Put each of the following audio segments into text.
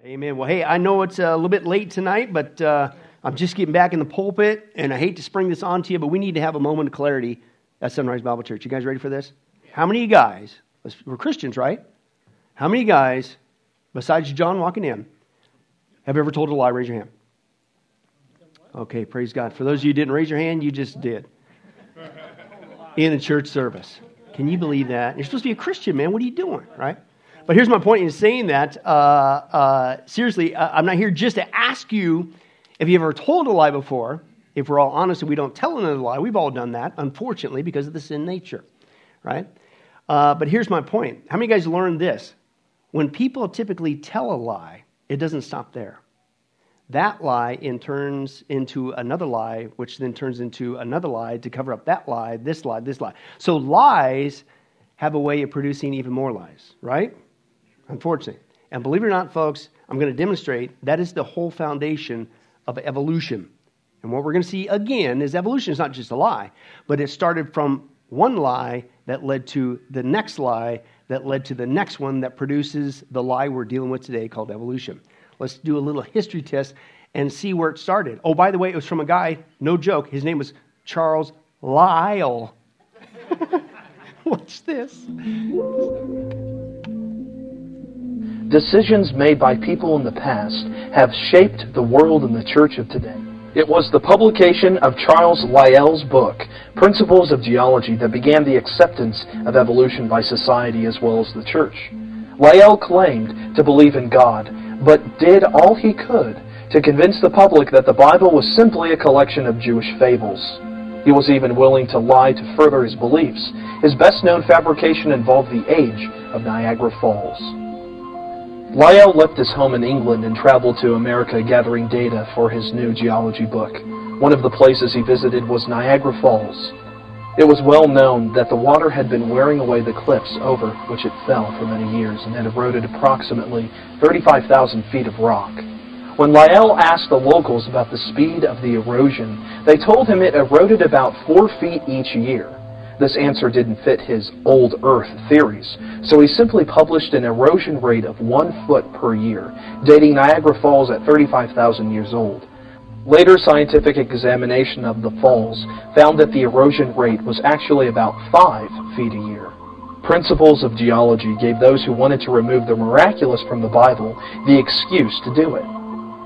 Amen. Well, hey, I know it's a little bit late tonight, but I'm just getting back in the pulpit, and I hate to spring this on to you, but we need to have a moment of clarity at Sunrise Bible Church. You guys ready for this? How many of you guys, we're Christians, right? How many of you guys, besides John walking in, have ever told a lie? Raise your hand. Okay, praise God. For those of you who didn't raise your hand, you just did. In a church service. Can you believe that? You're supposed to be a Christian, man. What are you doing, right? But here's my point in saying that. Seriously, I'm not here just to ask you if you've ever told a lie before. If we're all honest and we don't tell another lie, we've all done that, unfortunately, because of the sin nature, right? But here's my point. How many of you guys learned this? When people typically tell a lie, it doesn't stop there. That lie turns into another lie, which then turns into another lie to cover up that lie, this lie, this lie. So lies have a way of producing even more lies, right? Unfortunately. And believe it or not, folks, I'm going to demonstrate that is the whole foundation of evolution. And what we're going to see again is evolution is not just a lie, but it started from one lie that led to the next lie that led to the next one that produces the lie we're dealing with today called evolution. Let's do a little history test and see where it started. Oh, by the way, it was from a guy, no joke, his name was Charles Lyell. Watch this. Decisions made by people in the past have shaped the world and the church of today. It was the publication of Charles Lyell's book, Principles of Geology, that began the acceptance of evolution by society as well as the church. Lyell claimed to believe in God, but did all he could to convince the public that the Bible was simply a collection of Jewish fables. He was even willing to lie to further his beliefs. His best-known fabrication involved the age of Niagara Falls. Lyell left his home in England and traveled to America gathering data for his new geology book. One of the places he visited was Niagara Falls. It was well known that the water had been wearing away the cliffs over which it fell for many years and had eroded approximately 35,000 feet of rock. When Lyell asked the locals about the speed of the erosion, they told him it eroded about 4 feet each year. This answer didn't fit his old Earth theories, so he simply published an erosion rate of 1 foot per year, dating Niagara Falls at 35,000 years old. Later scientific examination of the falls found that the erosion rate was actually about 5 feet a year. Principles of Geology gave those who wanted to remove the miraculous from the Bible the excuse to do it.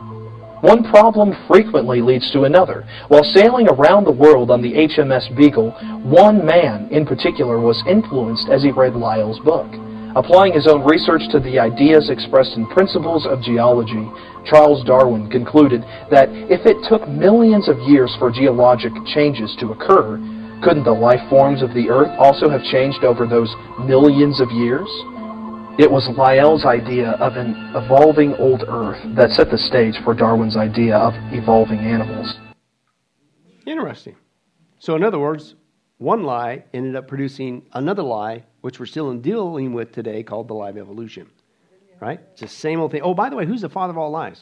One problem frequently leads to another. While sailing around the world on the HMS Beagle, one man in particular was influenced as he read Lyell's book. Applying his own research to the ideas expressed in Principles of Geology, Charles Darwin concluded that if it took millions of years for geologic changes to occur, couldn't the life forms of the Earth also have changed over those millions of years? It was Lyell's idea of an evolving old Earth that set the stage for Darwin's idea of evolving animals. Interesting. So in other words, one lie ended up producing another lie, which we're still dealing with today, called the lie of evolution. Right? It's the same old thing. Oh, by the way, who's the father of all lies?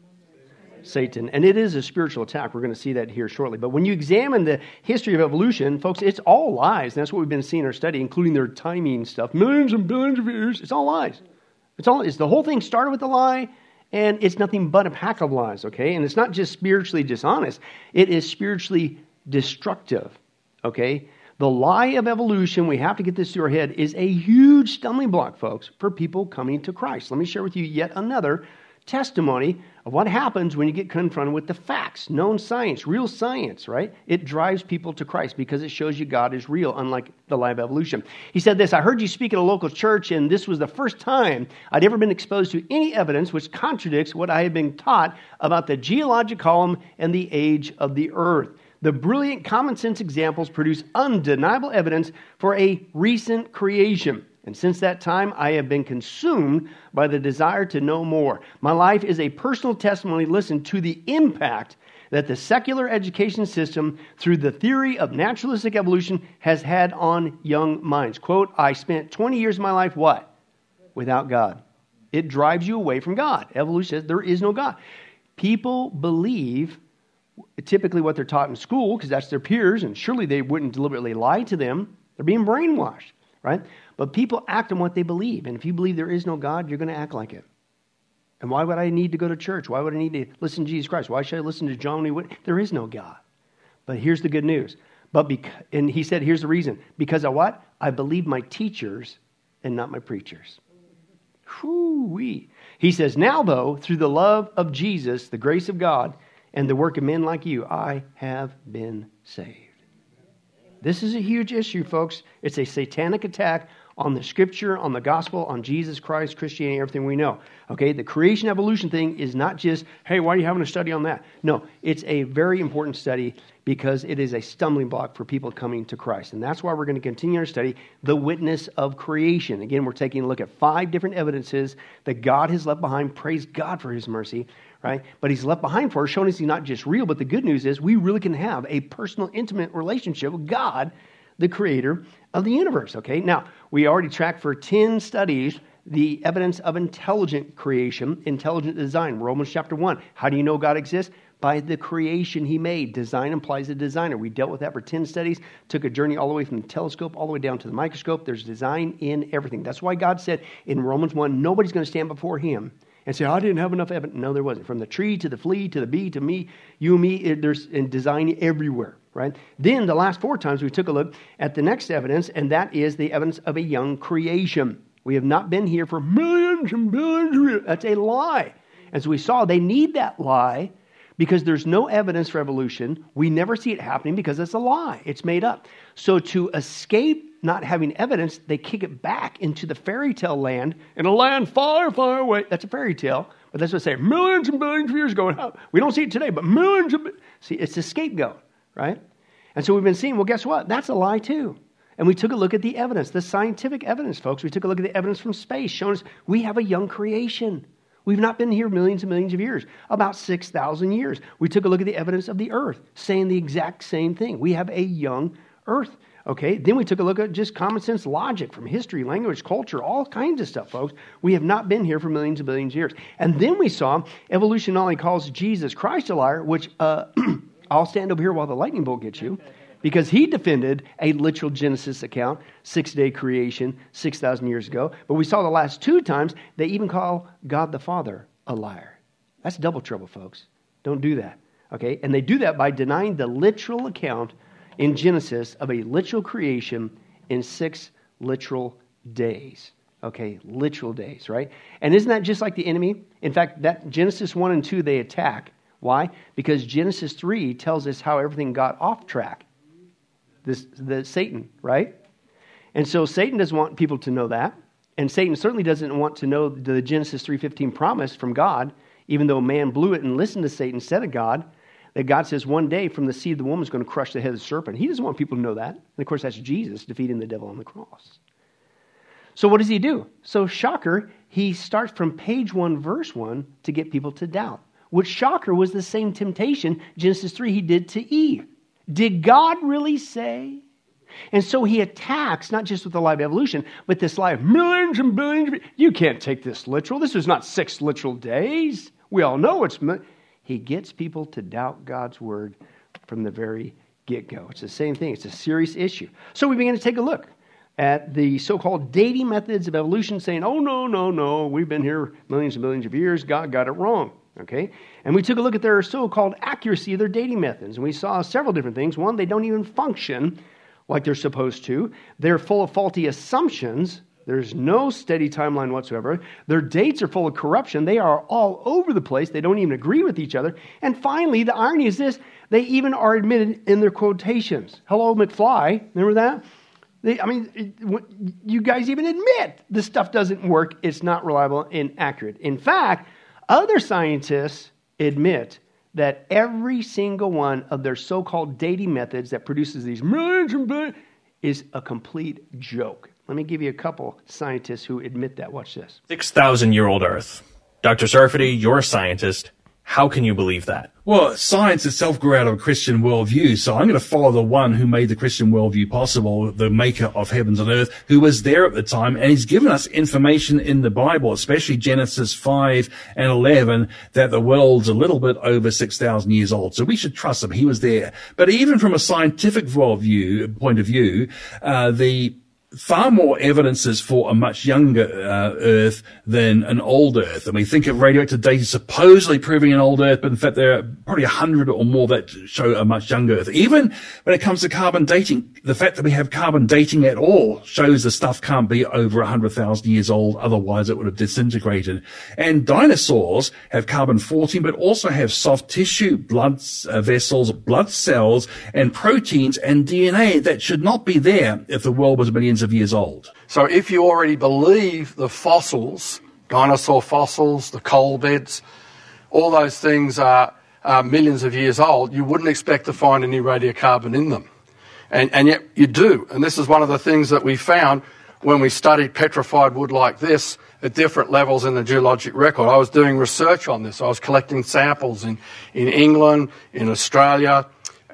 Satan. And it is a spiritual attack. We're going to see that here shortly. But when you examine the history of evolution, folks, it's all lies. And that's what we've been seeing in our study, including their timing stuff. Millions and billions of years. It's all lies. It's the whole thing started with a lie, and it's nothing but a pack of lies, okay? And it's not just spiritually dishonest. It is spiritually destructive, okay? The lie of evolution, we have to get this through our head, is a huge stumbling block, folks, for people coming to Christ. Let me share with you yet another testimony of what happens when you get confronted with the facts, known science, real science, right? It drives people to Christ because it shows you God is real, unlike the lie of evolution. He said this, I heard you speak at a local church, and this was the first time I'd ever been exposed to any evidence which contradicts what I had been taught about the geologic column and the age of the earth. The brilliant common sense examples produce undeniable evidence for a recent creation. And since that time, I have been consumed by the desire to know more. My life is a personal testimony, listen, to the impact that the secular education system, through the theory of naturalistic evolution, has had on young minds. Quote, I spent 20 years of my life, what? Without God. It drives you away from God. Evolution says there is no God. People believe typically what they're taught in school, because that's their peers, and surely they wouldn't deliberately lie to them. They're being brainwashed, right? But people act on what they believe. And if you believe there is no God, you're going to act like it. And why would I need to go to church? Why would I need to listen to Jesus Christ? Why should I listen to John Lee? There is no God. But here's the good news. And he said, here's the reason. Because of what? I believe my teachers and not my preachers. Whoo-wee. He says, now though, through the love of Jesus, the grace of God, and the work of men like you, I have been saved. This is a huge issue, folks. It's a satanic attack on the Scripture, on the gospel, on Jesus Christ, Christianity, everything we know. Okay, the creation evolution thing is not just, hey, why are you having a study on that? No, it's a very important study because it is a stumbling block for people coming to Christ. And that's why we're going to continue our study, the witness of creation. Again, we're taking a look at 5 different evidences that God has left behind. Praise God for His mercy, right? But He's left behind for us, showing us He's not just real, but the good news is we really can have a personal, intimate relationship with God, the creator of the universe, okay? Now, we already tracked for 10 studies the evidence of intelligent creation, intelligent design. Romans chapter 1. How do you know God exists? By the creation He made. Design implies a designer. We dealt with that for 10 studies, took a journey all the way from the telescope all the way down to the microscope. There's design in everything. That's why God said in Romans 1, nobody's going to stand before Him and say, I didn't have enough evidence. No, there wasn't. From the tree to the flea to the bee to me, you and me, there's design everywhere. Right? Then the last 4 times we took a look at the next evidence, and that is the evidence of a young creation. We have not been here for millions and billions of years. That's a lie. As we saw, they need that lie because there's no evidence for evolution. We never see it happening because it's a lie. It's made up. So to escape not having evidence, they kick it back into the fairy tale land, in a land far, far away. That's a fairy tale, but that's what they say, millions and billions of years ago. We don't see it today, but millions of... See, it's a scapegoat. Right? And so we've been seeing, well, guess what? That's a lie too. And we took a look at the evidence, the scientific evidence, folks. We took a look at the evidence from space, showing us we have a young creation. We've not been here millions and millions of years, about 6,000 years. We took a look at the evidence of the earth, saying the exact same thing. We have a young earth. Okay, then we took a look at just common sense logic from history, language, culture, all kinds of stuff, folks. We have not been here for millions and billions of years. And then we saw evolution not only calls Jesus Christ a liar, which... I'll stand over here while the lightning bolt gets you, because he defended a literal Genesis account, 6-day creation, 6,000 years ago. But we saw the last 2 times they even call God the Father a liar. That's double trouble, folks. Don't do that. Okay? And they do that by denying the literal account in Genesis of a literal creation in 6 literal days. Okay? Literal days, right? And isn't that just like the enemy? In fact, that Genesis 1 and 2 they attack. Why? Because Genesis 3 tells us how everything got off track. The Satan, right? And so Satan doesn't want people to know that. And Satan certainly doesn't want to know the Genesis 3:15 promise from God, even though man blew it and listened to Satan instead of God, that God says one day from the seed of the woman is going to crush the head of the serpent. He doesn't want people to know that. And of course, that's Jesus defeating the devil on the cross. So what does he do? So shocker, he starts from page 1, verse 1 to get people to doubt. Which, shocker, was the same temptation, Genesis 3, he did to Eve. Did God really say? And so he attacks, not just with the lie of evolution, but this lie of millions and billions. You can't take this literal. This is not 6 literal days. We all know it's... He gets people to doubt God's word from the very get-go. It's the same thing. It's a serious issue. So we begin to take a look at the so-called dating methods of evolution, saying, oh, no, we've been here millions and billions of years. God got it wrong. Okay? And we took a look at their so-called accuracy of their dating methods. And we saw several different things. One, they don't even function like they're supposed to. They're full of faulty assumptions. There's no steady timeline whatsoever. Their dates are full of corruption. They are all over the place. They don't even agree with each other. And finally, the irony is this. They even are admitted in their quotations. Hello, McFly. Remember that? You guys even admit this stuff doesn't work. It's not reliable and accurate. In fact, other scientists admit that every single one of their so-called dating methods that produces these millions and billions is a complete joke. Let me give you a couple scientists who admit that. Watch this. 6,000-year-old Earth. Dr. Sarfati, you're a scientist. How can you believe that? Well, science itself grew out of a Christian worldview, so I'm going to follow the one who made the Christian worldview possible, the maker of heavens and earth, who was there at the time, and he's given us information in the Bible, especially Genesis 5 and 11, that the world's a little bit over 6,000 years old. So we should trust him. He was there. But even from a scientific point of view, the far more evidences for a much younger Earth than an old Earth. I mean, think of radioactive dating supposedly proving an old Earth, but in fact there are probably 100 or more that show a much younger Earth. Even when it comes to carbon dating, the fact that we have carbon dating at all shows the stuff can't be over 100,000 years old, otherwise it would have disintegrated. And dinosaurs have carbon-14, but also have soft tissue, blood vessels, blood cells, and proteins and DNA that should not be there if the world was millions of years old. So if you already believe the fossils, dinosaur fossils, the coal beds, all those things are millions of years old, you wouldn't expect to find any radiocarbon in them. And yet you do. And this is one of the things that we found when we studied petrified wood like this at different levels in the geologic record. I was doing research on this. I was collecting samples in England, in Australia,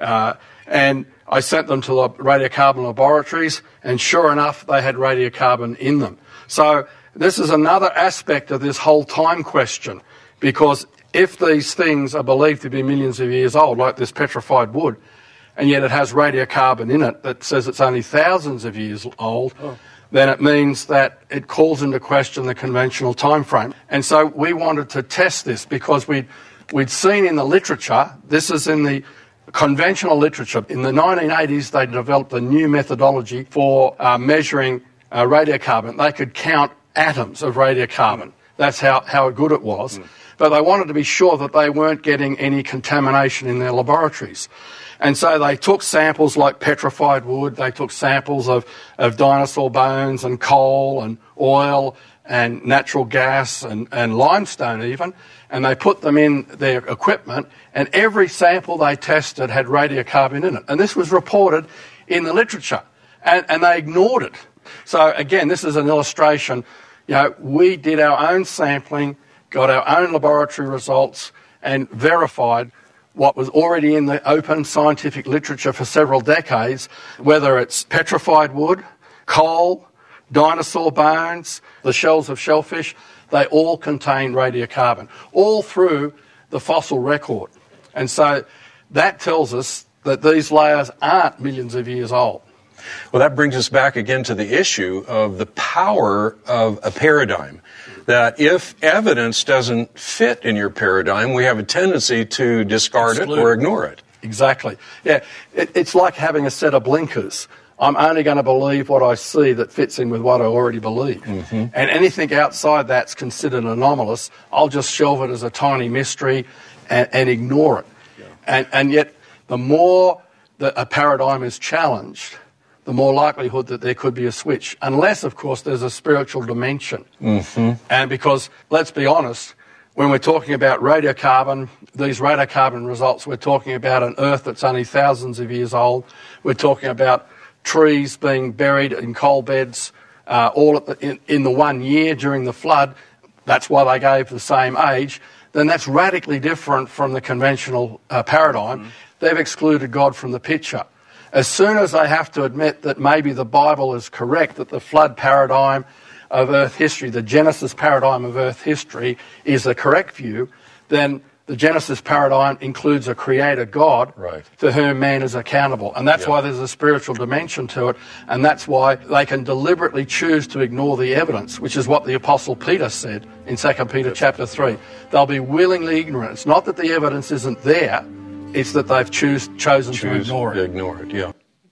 and I sent them to radiocarbon laboratories, and sure enough, they had radiocarbon in them. So this is another aspect of this whole time question, because if these things are believed to be millions of years old, like this petrified wood, and yet it has radiocarbon in it that says it's only thousands of years old, then it means that it calls into question the conventional time frame. And so we wanted to test this because we'd seen in the literature, this is in the conventional literature. In the 1980s, they developed a new methodology for measuring radiocarbon. They could count atoms of radiocarbon. That's how good it was. But they wanted to be sure that they weren't getting any contamination in their laboratories. And so they took samples like petrified wood, they took samples of dinosaur bones and coal and oil and natural gas and limestone even, and they put them in their equipment, and every sample they tested had radiocarbon in it. And this was reported in the literature, and they ignored it. So again, this is an illustration. You know, we did our own sampling, got our own laboratory results, and verified what was already in the open scientific literature for several decades, whether it's petrified wood, coal, dinosaur bones, the shells of shellfish, they all contain radiocarbon, all through the fossil record. And so that tells us that these layers aren't millions of years old. Well, that brings us back again to the issue of the power of a paradigm. That if evidence doesn't fit in your paradigm, we have a tendency to discard it or ignore it. Exactly. Yeah, it's like having a set of blinkers. I'm only going to believe what I see that fits in with what I already believe. Mm-hmm. And anything outside that's considered anomalous, I'll just shelve it as a tiny mystery and ignore it. Yeah. And yet, the more that a paradigm is challenged, the more likelihood that there could be a switch. Unless, of course, there's a spiritual dimension. Mm-hmm. And because, let's be honest, when we're talking about radiocarbon, these radiocarbon results, we're talking about an Earth that's only thousands of years old. We're talking about trees being buried in coal beds all in the 1 year during the flood. That's why they gave the same age. Then that's radically different from the conventional paradigm. Mm-hmm. They've excluded God from the picture. As soon as they have to admit that maybe the Bible is correct, that the flood paradigm of Earth history, the Genesis paradigm of Earth history, is the correct view, then the Genesis paradigm includes a creator God to whom man is accountable. And that's why there's a spiritual dimension to it, and that's why they can deliberately choose to ignore the evidence, which is what the Apostle Peter said in 2 Peter chapter 3. They'll be willingly ignorant. It's not that the evidence isn't there, it's that they've chosen to ignore it. Yeah.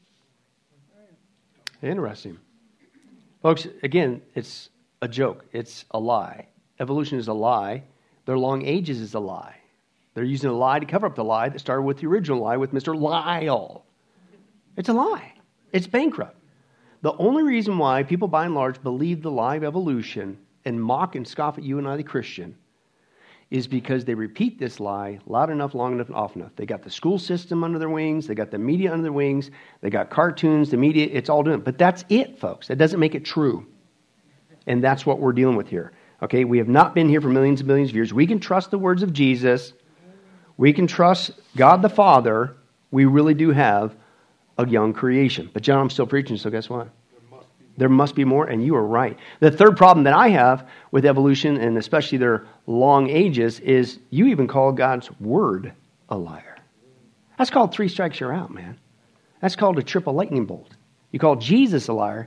Interesting. Folks, again, it's a joke. It's a lie. Evolution is a lie. Their long ages is a lie. They're using a lie to cover up the lie that started with the original lie with Mr. Lyell. It's a lie. It's bankrupt. The only reason why people, by and large, believe the lie of evolution and mock and scoff at you and I, the Christian, is because they repeat this lie loud enough, long enough, and often enough. They got the school system under their wings. They got the media under their wings. They got cartoons, the media. It's all doing it. But that's it, folks. That doesn't make it true. And that's what we're dealing with here. Okay, we have not been here for millions and millions of years. We can trust the words of Jesus. We can trust God the Father. We really do have a young creation. But John, I'm still preaching, so guess what? There must be more, and you are right. The third problem that I have with evolution, and especially their long ages, is you even call God's word a liar. That's called 3 strikes, you're out, man. That's called a triple lightning bolt. You call Jesus a liar,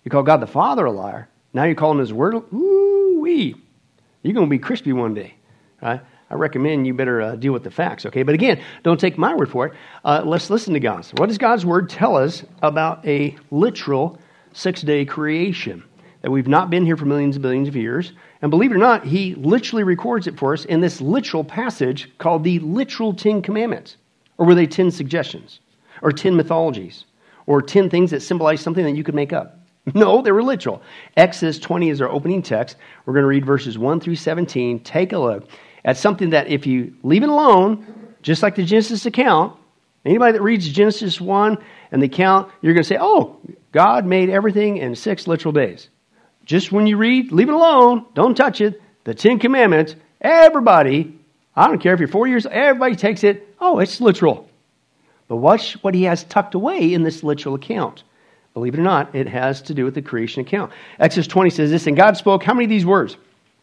You call God the Father a liar. Now you're calling His Word. Ooh-wee. You're going to be crispy one day. Right? I recommend you better deal with the facts, okay? But again, don't take my word for it. Let's listen to God's. What does God's Word tell us about a literal 6-day creation? That we've not been here for millions and billions of years. And believe it or not, He literally records it for us in this literal passage called the literal 10 Commandments. Or were they 10 suggestions? Or 10 mythologies? Or 10 things that symbolize something that you could make up? No, they were literal. Exodus 20 is our opening text. We're going to read verses 1 through 17. Take a look at something that if you leave it alone, just like the Genesis account, anybody that reads Genesis 1 and the account, you're going to say, oh, God made everything in 6 literal days. Just when you read, leave it alone, don't touch it. The 10 Commandments, everybody, I don't care if you're 4 years, everybody takes it, oh, it's literal. But watch what He has tucked away in this literal account. Believe it or not, it has to do with the creation account. Exodus 20 says this, and God spoke, how many of these words?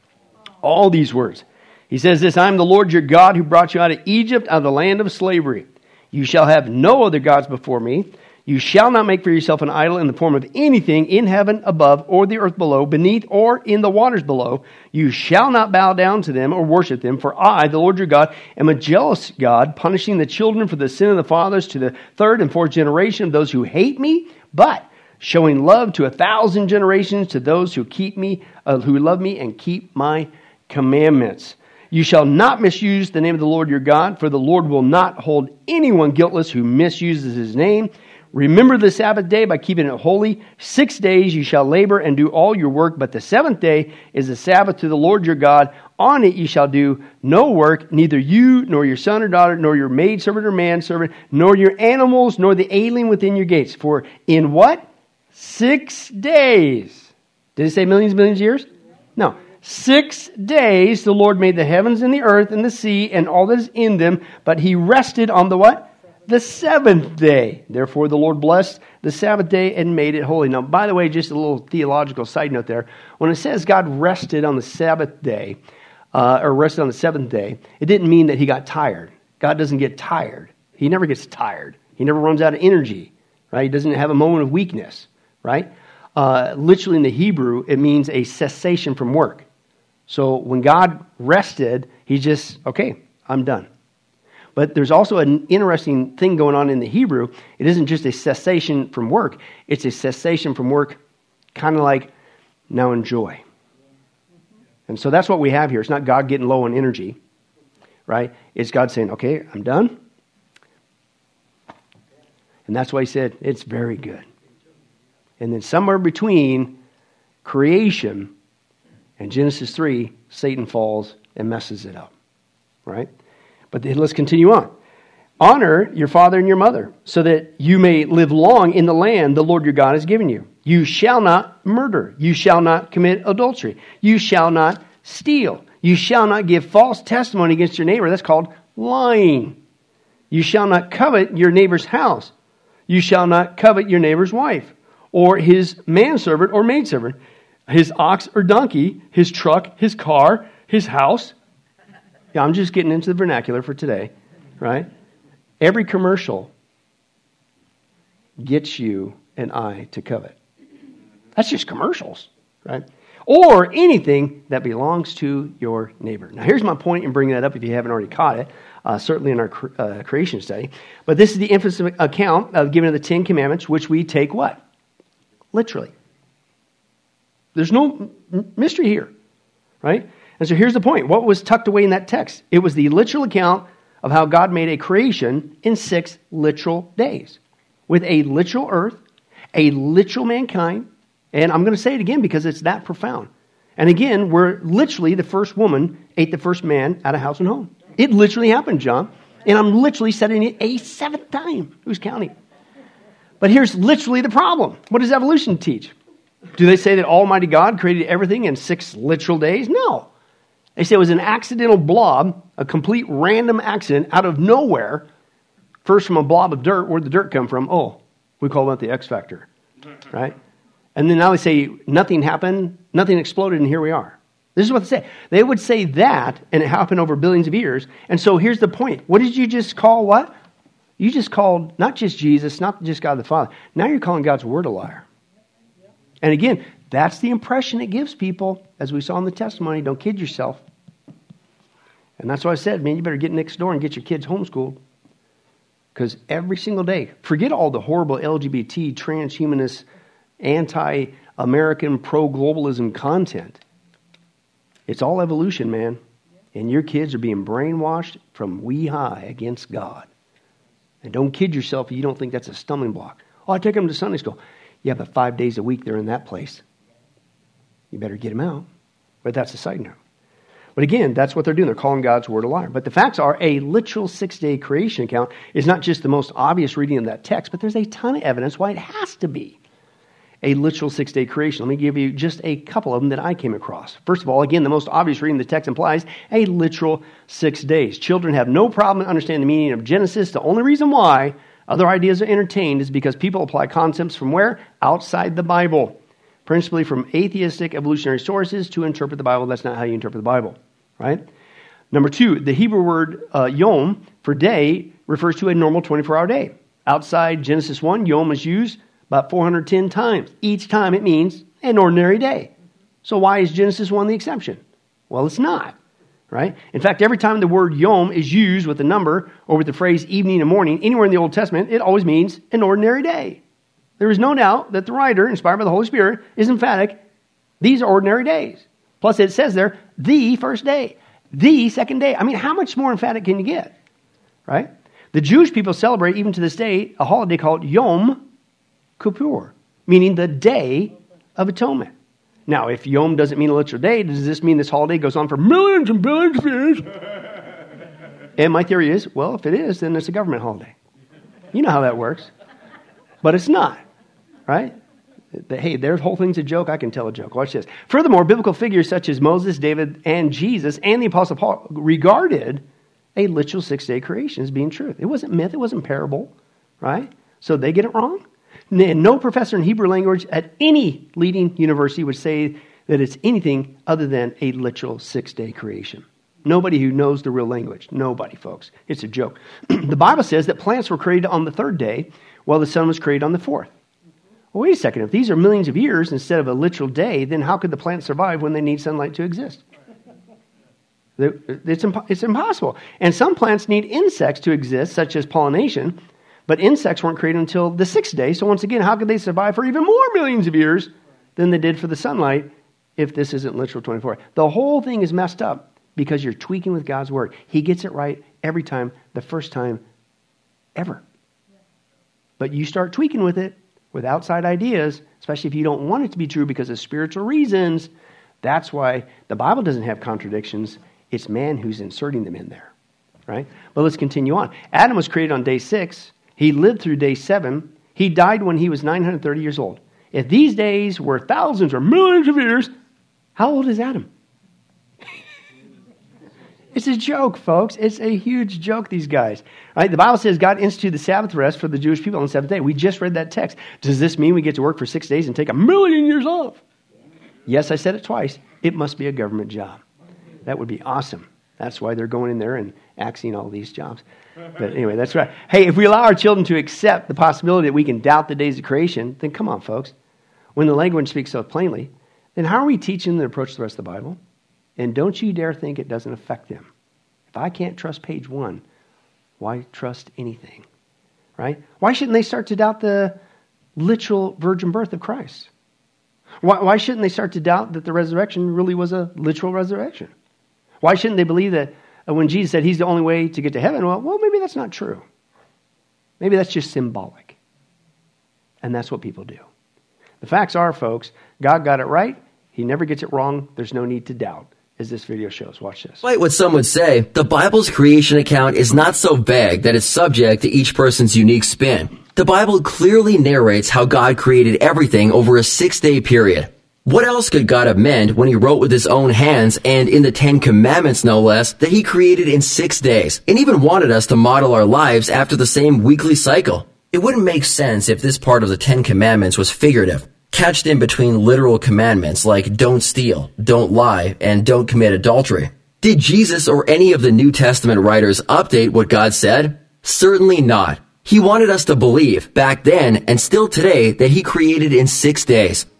All these words. He says this, I am the Lord your God who brought you out of Egypt, out of the land of slavery. You shall have no other gods before me. You shall not make for yourself an idol in the form of anything in heaven above or the earth below, beneath or in the waters below. You shall not bow down to them or worship them, for I, the Lord your God, am a jealous God, punishing the children for the sin of the fathers to the 3rd and 4th generation of those who hate me, but showing love to 1,000 generations to those who keep me, who love me and keep my commandments. You shall not misuse the name of the Lord your God, for the Lord will not hold anyone guiltless who misuses His name. Remember the Sabbath day by keeping it holy. 6 days you shall labor and do all your work, but the 7th day is the Sabbath to the Lord your God. On it you shall do no work, neither you, nor your son or daughter, nor your maidservant or manservant, nor your animals, nor the alien within your gates. For in what? 6 days. Did it say millions and millions of years? No. 6 days the Lord made the heavens and the earth and the sea and all that is in them, but He rested on the what? The 7th day. Therefore the Lord blessed the Sabbath day and made it holy. Now, by the way, just a little theological side note there. When it says God rested on the Sabbath day, or rested on the 7th day, it didn't mean that He got tired. God doesn't get tired. He never gets tired. He never runs out of energy. Right? He doesn't have a moment of weakness. Right? Literally in the Hebrew, it means a cessation from work. So when God rested, He just, okay, I'm done. But there's also an interesting thing going on in the Hebrew. It isn't just a cessation from work. It's a cessation from work kind of like, now enjoy. And so that's what we have here. It's not God getting low on energy, right? It's God saying, okay, I'm done. And that's why He said, it's very good. And then somewhere between creation and Genesis 3, Satan falls and messes it up, right? But then let's continue on. Honor your father and your mother, so that you may live long in the land the Lord your God has given you. You shall not murder. You shall not commit adultery. You shall not steal. You shall not give false testimony against your neighbor. That's called lying. You shall not covet your neighbor's house. You shall not covet your neighbor's wife, or his manservant or maidservant, his ox or donkey, his truck, his car, his house. Yeah, I'm just getting into the vernacular for today, right? Every commercial gets you and I to covet. That's just commercials, right? Or anything that belongs to your neighbor. Now, here's my point in bringing that up if you haven't already caught it, certainly in our creation study. But this is the emphasis account of giving of the 10 Commandments, which we take what? Literally. There's no mystery here, right? And so here's the point. What was tucked away in that text? It was the literal account of how God made a creation in 6 literal days. With a literal earth, a literal mankind, and I'm going to say it again because it's that profound. And again, where literally the first woman ate the first man out of house and home. It literally happened, John. And I'm literally setting it a 7th time. Who's counting? But here's literally the problem. What does evolution teach? Do they say that Almighty God created everything in 6 literal days? No. They say it was an accidental blob, a complete random accident out of nowhere. First from a blob of dirt. Where'd the dirt come from? Oh, we call that the X factor, right? And then now they say nothing happened, nothing exploded, and here we are. This is what they say. They would say that, and it happened over billions of years. And so here's the point. What did you just call what? You just called not just Jesus, not just God the Father. Now you're calling God's Word a liar. And again, that's the impression it gives people, as we saw in the testimony. Don't kid yourself. And that's why I said, man, you better get next door and get your kids homeschooled. Because every single day, forget all the horrible LGBT, transhumanist, anti-American, pro-globalism content. It's all evolution, man. And your kids are being brainwashed from wee high against God. And don't kid yourself if you don't think that's a stumbling block. Oh, I take them to Sunday school. Yeah, but 5 days a week they're in that place. You better get them out. But that's a side note. But again, that's what they're doing. They're calling God's word a liar. But the facts are a literal 6-day creation account is not just the most obvious reading of that text, but there's a ton of evidence why it has to be a literal 6-day creation. Let me give you just a couple of them that I came across. First of all, again, the most obvious reading of the text implies a literal 6 days. Children have no problem understanding the meaning of Genesis. The only reason why other ideas are entertained is because people apply concepts from where? Outside the Bible. Principally from atheistic evolutionary sources to interpret the Bible. That's not how you interpret the Bible, right? Number two, the Hebrew word yom for day refers to a normal 24-hour day. Outside Genesis 1, yom is used about 410 times. Each time it means an ordinary day. So why is Genesis 1 the exception? Well, it's not, right? In fact, every time the word yom is used with a number or with the phrase evening and morning, anywhere in the Old Testament, it always means an ordinary day. There is no doubt that the writer, inspired by the Holy Spirit, is emphatic. These are ordinary days. Plus, it says there, the first day, the second day. I mean, how much more emphatic can you get, right? The Jewish people celebrate, even to this day, a holiday called Yom Kippur, meaning the Day of Atonement. Now, if Yom doesn't mean a literal day, does this mean this holiday goes on for millions and billions of years? And my theory is, well, if it is, then it's a government holiday. You know how that works. But it's not, right? Hey, their whole thing's a joke. I can tell a joke. Watch this. Furthermore, biblical figures such as Moses, David, and Jesus, and the Apostle Paul regarded a literal 6-day creation as being truth. It wasn't myth. It wasn't parable, right? So they get it wrong. No professor in Hebrew language at any leading university would say that it's anything other than a literal 6-day creation. Nobody who knows the real language. Nobody, folks. It's a joke. The Bible says that plants were created on the 3rd day, while the sun was created on the 4th. Well, wait a second. If these are millions of years instead of a literal day, then how could the plants survive when they need sunlight to exist? It's impossible. And some plants need insects to exist, such as pollination, but insects weren't created until the 6th day. So once again, how could they survive for even more millions of years than they did for the sunlight if this isn't literal 24? The whole thing is messed up because you're tweaking with God's word. He gets it right every time, the first time ever. But you start tweaking with it, with outside ideas, especially if you don't want it to be true because of spiritual reasons. That's why the Bible doesn't have contradictions. It's man who's inserting them in there, right? But let's continue on. Adam was created on day 6. He lived through day 7. He died when he was 930 years old. If these days were thousands or millions of years, how old is Adam? It's a joke, folks. It's a huge joke, these guys. Right? The Bible says God instituted the Sabbath rest for the Jewish people on the 7th day. We just read that text. Does this mean we get to work for 6 days and take 1,000,000 years off? Yes, I said it twice. It must be a government job. That would be awesome. That's why they're going in there and axing all these jobs. But anyway, that's right. Hey, if we allow our children to accept the possibility that we can doubt the days of creation, then come on, folks. When the language speaks so plainly, then how are we teaching them to approach the rest of the Bible? And don't you dare think it doesn't affect them. If I can't trust page 1, why trust anything? Right? Why shouldn't they start to doubt the literal virgin birth of Christ? Why shouldn't they start to doubt that the resurrection really was a literal resurrection? Why shouldn't they believe that when Jesus said he's the only way to get to heaven? Well, maybe that's not true. Maybe that's just symbolic. And that's what people do. The facts are, folks, God got it right. He never gets it wrong. There's no need to doubt, as this video shows. Watch this. Despite what some would say, the Bible's creation account is not so vague that it's subject to each person's unique spin. The Bible clearly narrates how God created everything over a 6-day period. What else could God have meant when he wrote with his own hands, and in the 10 Commandments no less, that he created in 6 days, and even wanted us to model our lives after the same weekly cycle? It wouldn't make sense if this part of the 10 Commandments was figurative, couched in between literal commandments like don't steal, don't lie, and don't commit adultery. Did Jesus or any of the New Testament writers update what God said? Certainly not. He wanted us to believe, back then and still today, that he created in 6 days.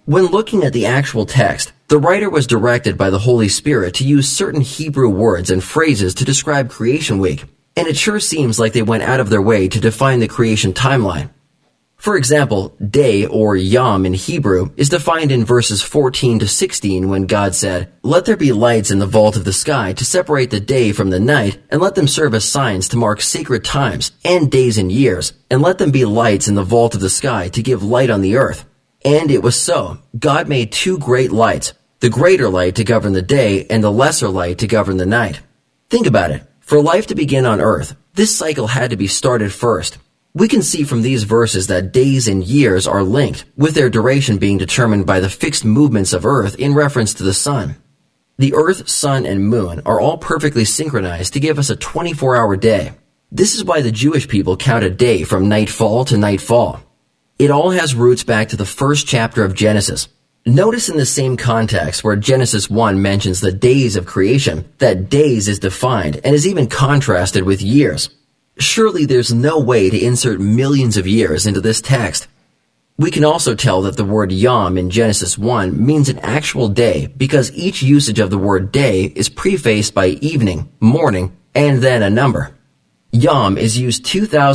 When looking at the actual text, the writer was directed by the Holy Spirit to use certain Hebrew words and phrases to describe Creation Week, and it sure seems like they went out of their way to define the creation timeline. For example, day or yom in Hebrew is defined in verses 14 to 16 when God said, "Let there be lights in the vault of the sky to separate the day from the night, and let them serve as signs to mark sacred times and days and years, and let them be lights in the vault of the sky to give light on the earth." And it was so. God made two great lights, the greater light to govern the day and the lesser light to govern the night. Think about it. For life to begin on earth, this cycle had to be started first. We can see from these verses that days and years are linked, with their duration being determined by the fixed movements of Earth in reference to the sun. The Earth, sun, and moon are all perfectly synchronized to give us a 24-hour day. This is why the Jewish people count a day from nightfall to nightfall. It all has roots back to the first chapter of Genesis. Notice in the same context where Genesis 1 mentions the days of creation, that days is defined and is even contrasted with years. Surely there's no way to insert millions of years into this text. We can also tell that the word yom in Genesis 1 means an actual day because each usage of the word day is prefaced by evening, morning, and then a number. Yom is used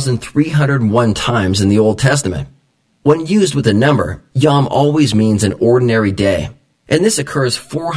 2,301 times in the Old Testament. When used with a number, yom always means an ordinary day, and this occurs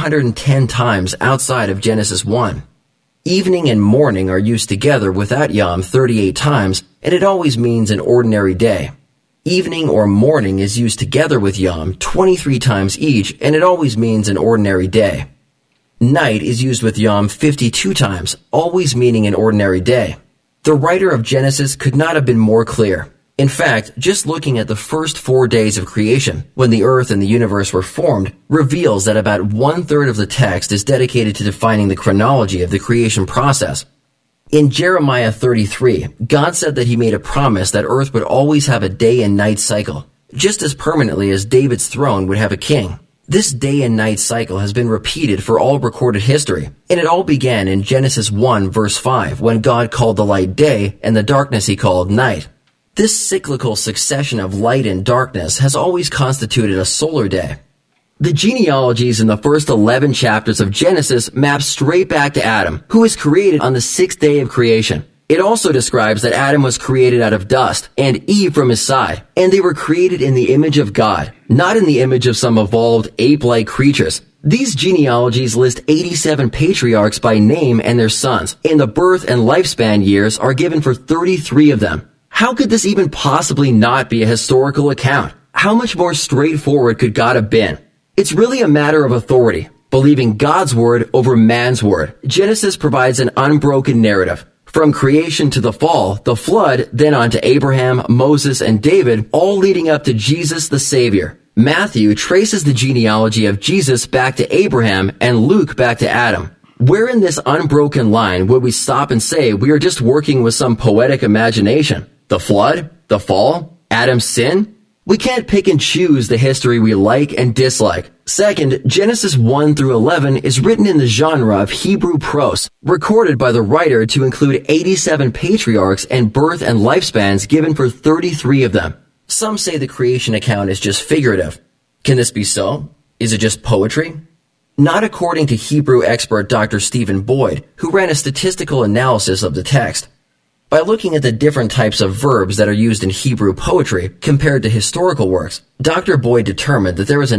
410 times outside of Genesis 1. Evening and morning are used together without yom 38 times, and it always means an ordinary day. Evening or morning is used together with yom 23 times each, and it always means an ordinary day. Night is used with yom 52 times, always meaning an ordinary day. The writer of Genesis could not have been more clear. In fact, just looking at the first 4 days of creation, when the earth and the universe were formed, reveals that about 1/3 of the text is dedicated to defining the chronology of the creation process. In Jeremiah 33, God said that he made a promise that earth would always have a day and night cycle, just as permanently as David's throne would have a king. This day and night cycle has been repeated for all recorded history, and it all began in Genesis 1 verse 5 when God called the light day and the darkness he called night. This cyclical succession of light and darkness has always constituted a solar day. The genealogies in the first 11 chapters of Genesis map straight back to Adam, who was created on the 6th day of creation. It also describes that Adam was created out of dust, and Eve from his side, and they were created in the image of God, not in the image of some evolved ape-like creatures. These genealogies list 87 patriarchs by name and their sons, and the birth and lifespan years are given for 33 of them. How could this even possibly not be a historical account? How much more straightforward could God have been? It's really a matter of authority, believing God's word over man's word. Genesis provides an unbroken narrative. From creation to the fall, the flood, then on to Abraham, Moses, and David, all leading up to Jesus the Savior. Matthew traces the genealogy of Jesus back to Abraham and Luke back to Adam. Where in this unbroken line would we stop and say we are just working with some poetic imagination? The flood? The fall? Adam's sin? We can't pick and choose the history we like and dislike. Second, Genesis 1 through 11 is written in the genre of Hebrew prose, recorded by the writer to include 87 patriarchs and birth and lifespans given for 33 of them. Some say the creation account is just figurative. Can this be so? Is it just poetry? Not according to Hebrew expert Dr. Stephen Boyd, who ran a statistical analysis of the text. By looking at the different types of verbs that are used in Hebrew poetry compared to historical works, Dr. Boyd determined that there is a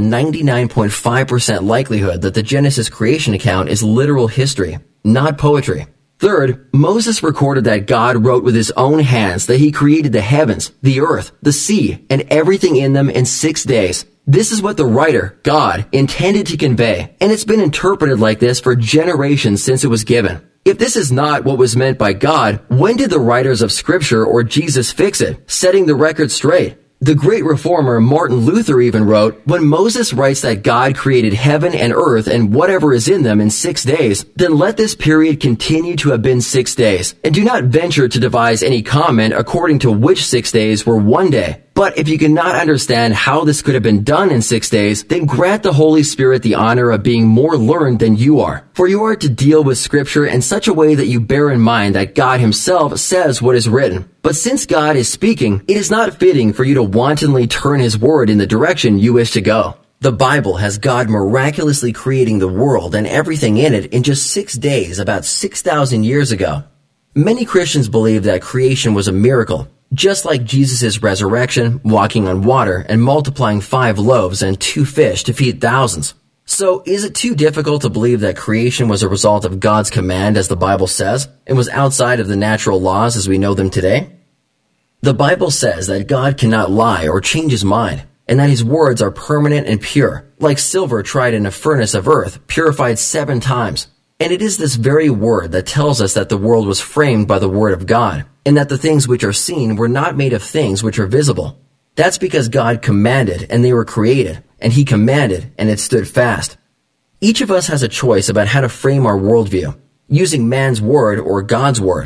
99.5% likelihood that the Genesis creation account is literal history, not poetry. Third, Moses recorded that God wrote with his own hands that he created the heavens, the earth, the sea, and everything in them in 6 days. This is what the writer, God, intended to convey, and it's been interpreted like this for generations since it was given. If this is not what was meant by God, when did the writers of Scripture or Jesus fix it, setting the record straight? The great reformer Martin Luther even wrote, when Moses writes that God created heaven and earth and whatever is in them in 6 days, then let this period continue to have been 6 days, and do not venture to devise any comment according to which 6 days were 1 day. But if you cannot understand how this could have been done in 6 days, then grant the Holy Spirit the honor of being more learned than you are. For you are to deal with Scripture in such a way that you bear in mind that God himself says what is written. But since God is speaking, it is not fitting for you to wantonly turn his word in the direction you wish to go. The Bible has God miraculously creating the world and everything in it in just 6 days about 6,000 years ago. Many Christians believe that creation was a miracle, just like Jesus' resurrection, walking on water, and multiplying 5 loaves and 2 fish to feed thousands. So, is it too difficult to believe that creation was a result of God's command, as the Bible says, and was outside of the natural laws as we know them today? The Bible says that God cannot lie or change his mind, and that his words are permanent and pure, like silver tried in a furnace of earth, purified 7 times. And it is this very word that tells us that the world was framed by the word of God, and that the things which are seen were not made of things which are visible. That's because God commanded and they were created, and he commanded and it stood fast. Each of us has a choice about how to frame our worldview, using man's word or God's word.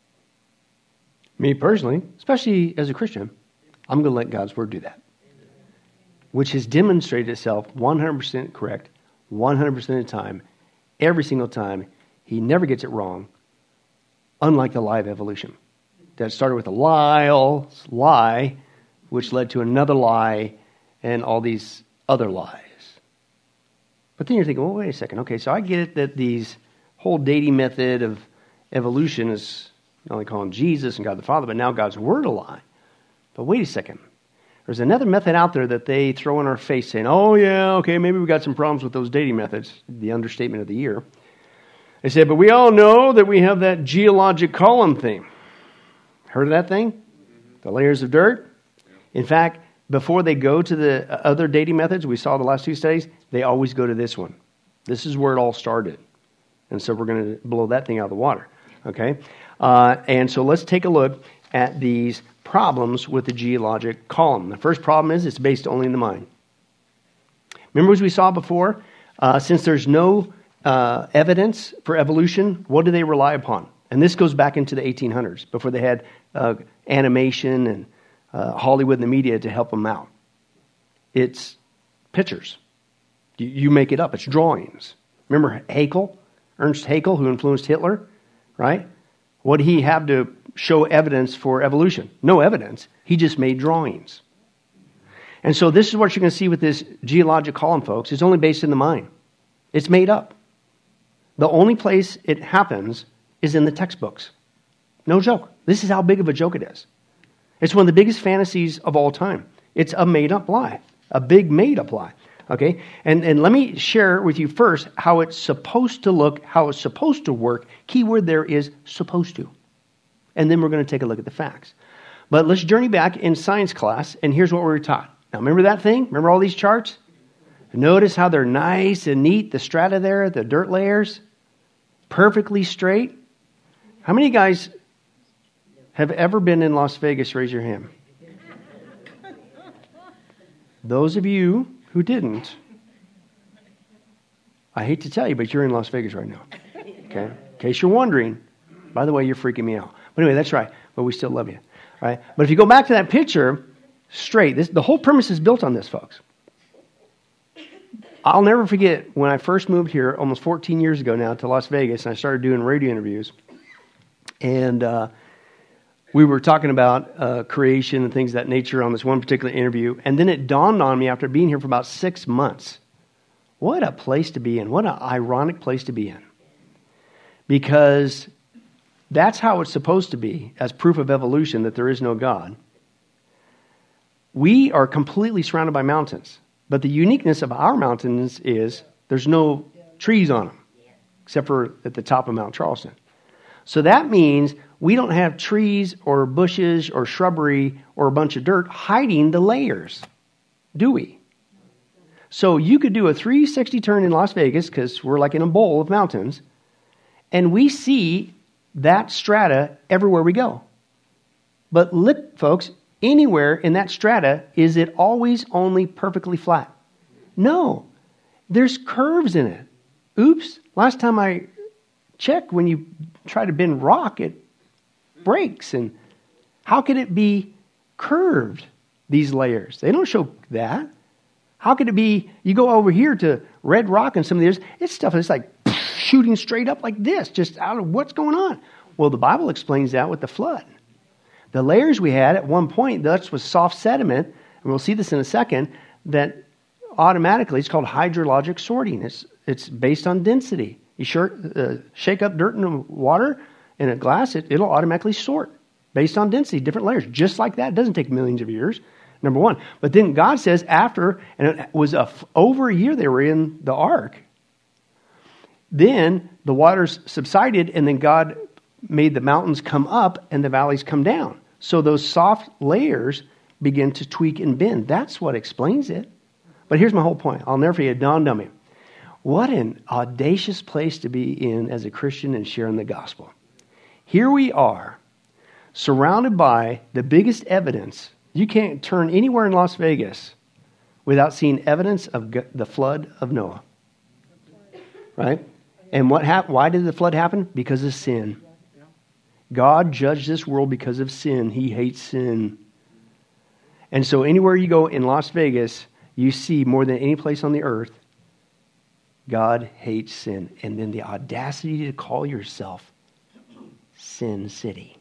Me personally, especially as a Christian, I'm going to let God's word do that, which has demonstrated itself 100% correct, 100% of the time, every single time. He never gets it wrong, unlike the lie of evolution. That started with a lie, which led to another lie, and all these other lies. But then you're thinking, well, wait a second. Okay, so I get it that these whole dating method of evolution is not only calling Jesus and God the Father, but now God's word a lie. But wait a second. There's another method out there that they throw in our face saying, oh, yeah, okay, maybe we got some problems with those dating methods, the understatement of the year. They said, but we all know that we have that geologic column thing. Heard of that thing? The layers of dirt? In fact, before they go to the other dating methods we saw the last 2 studies, they always go to this one. This is where it all started. And so we're going to blow that thing out of the water. Okay? And so let's take a look at these problems with the geologic column. The first problem is it's based only in the mind. Remember, as we saw before, since there's no evidence for evolution, what do they rely upon? And this goes back into the 1800s, before they had animation and Hollywood and the media to help them out. It's pictures. You make it up. It's drawings. Remember Haeckel, Ernst Haeckel, who influenced Hitler, right? What did he have to show evidence for evolution? No evidence. He just made drawings. And so this is what you're going to see with this geologic column, folks. It's only based in the mind. It's made up. The only place it happens is in the textbooks. No joke. This is how big of a joke it is. It's one of the biggest fantasies of all time. It's a made-up lie. A big made-up lie. Okay? And let me share with you first how it's supposed to look, how it's supposed to work. Key word there is supposed to. And then we're going to take a look at the facts. But let's journey back in science class, and here's what we were taught. Now, remember that thing? Remember all these charts? Notice how they're nice and neat, the strata there, the dirt layers, perfectly straight. How many guys have ever been in Las Vegas? Raise your hand. Those of you who didn't, I hate to tell you, but you're in Las Vegas right now. Okay? In case you're wondering, by the way, you're freaking me out. But anyway, that's right. But we still love you. All right? But if you go back to that picture, straight, the whole premise is built on this, folks. I'll never forget when I first moved here almost 14 years ago now to Las Vegas, and I started doing radio interviews. And we were talking about creation and things of that nature on this one particular interview. And then it dawned on me after being here for about 6 months. What a place to be in. What an ironic place to be in. Because that's how it's supposed to be, as proof of evolution that there is no God. We are completely surrounded by mountains. But the uniqueness of our mountains is there's no trees on them, except for at the top of Mount Charleston. So that means we don't have trees or bushes or shrubbery or a bunch of dirt hiding the layers, do we? So you could do a 360 turn in Las Vegas, because we're like in a bowl of mountains, and we see that strata everywhere we go. But look, folks, anywhere in that strata, is it always only perfectly flat? No. There's curves in it. Oops. Last time I checked, when you try to bend rock, it breaks. And how could it be curved, these layers? They don't show that. How could it be, you go over here to red rock and some of these, it's stuff that's like shooting straight up like this, just out of what's going on. Well, the Bible explains that with the flood. The layers we had at one point, that was soft sediment, and we'll see this in a second, that automatically, it's called hydrologic sorting. It's based on density. You shake up dirt in water in a glass, it'll automatically sort based on density, different layers. Just like that. It doesn't take millions of years, number one. But then God says after, and it was over a year they were in the ark, then the waters subsided, and then God made the mountains come up and the valleys come down. So those soft layers begin to tweak and bend. That's what explains it. But here's my whole point. I'll never forget, it dawned on me. What an audacious place to be in as a Christian and sharing the gospel. Here we are, surrounded by the biggest evidence. You can't turn anywhere in Las Vegas without seeing evidence of the flood of Noah. Right? And why did the flood happen? Because of sin. God judged this world because of sin. He hates sin. And so anywhere you go in Las Vegas, you see more than any place on the earth, God hates sin. And then the audacity to call yourself Sin City.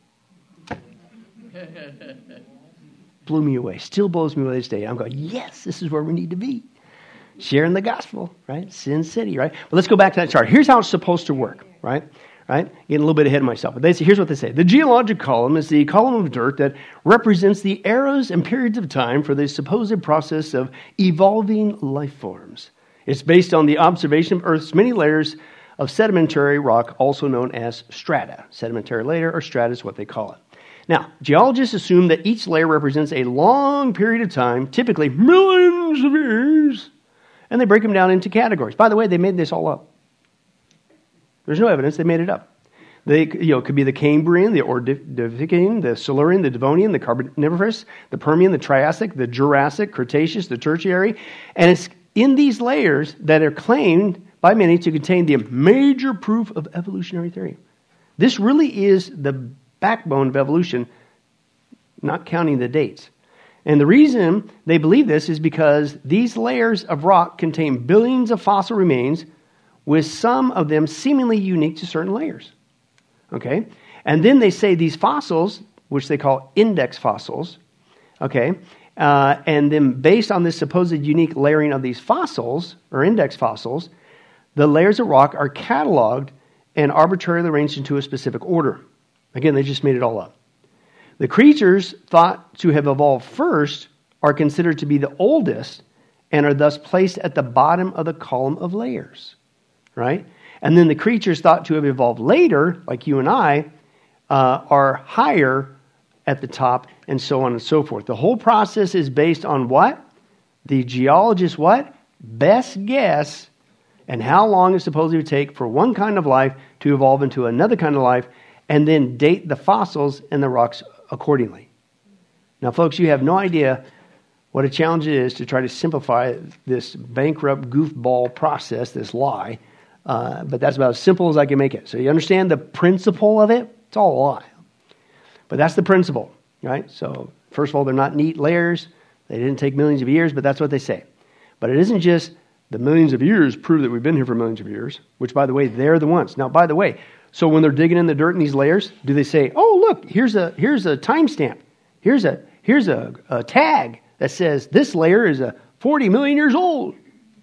Blew me away. Still blows me away this day. I'm going, yes, this is where we need to be. Sharing the gospel, right? Sin City, right? But let's go back to that chart. Here's how it's supposed to work, right? Getting a little bit ahead of myself. But here's what they say. The geologic column is the column of dirt that represents the eras and periods of time for the supposed process of evolving life forms. It's based on the observation of Earth's many layers of sedimentary rock, also known as strata. Sedimentary layer or strata is what they call it. Now, geologists assume that each layer represents a long period of time, typically millions of years, and they break them down into categories. By the way, they made this all up. There's no evidence. They made it up. It could be the Cambrian, the Ordovician, the Silurian, the Devonian, the Carboniferous, the Permian, the Triassic, the Jurassic, Cretaceous, the Tertiary. And it's in these layers that are claimed by many to contain the major proof of evolutionary theory. This really is the backbone of evolution, not counting the dates. And the reason they believe this is because these layers of rock contain billions of fossil remains, with some of them seemingly unique to certain layers. Okay? And then they say these fossils, which they call index fossils, okay, and then based on this supposed unique layering of these fossils, or index fossils, the layers of rock are cataloged and arbitrarily arranged into a specific order. Again, they just made it all up. The creatures thought to have evolved first are considered to be the oldest and are thus placed at the bottom of the column of layers. Right? And then the creatures thought to have evolved later, like you and I, are higher at the top, and so on and so forth. The whole process is based on what? The geologist's what? Best guess, and how long it's supposed to take for one kind of life to evolve into another kind of life, and then date the fossils and the rocks accordingly. Now, folks, you have no idea what a challenge it is to try to simplify this bankrupt goofball process, this lie. But that's about as simple as I can make it. So you understand the principle of it? It's all a lie. But that's the principle, right? So first of all, they're not neat layers. They didn't take millions of years, but that's what they say. But it isn't just the millions of years prove that we've been here for millions of years, which, by the way, they're the ones. Now, by the way, so when they're digging in the dirt in these layers, do they say, oh, look, here's a timestamp. Here's a tag that says this layer is 40 million years old.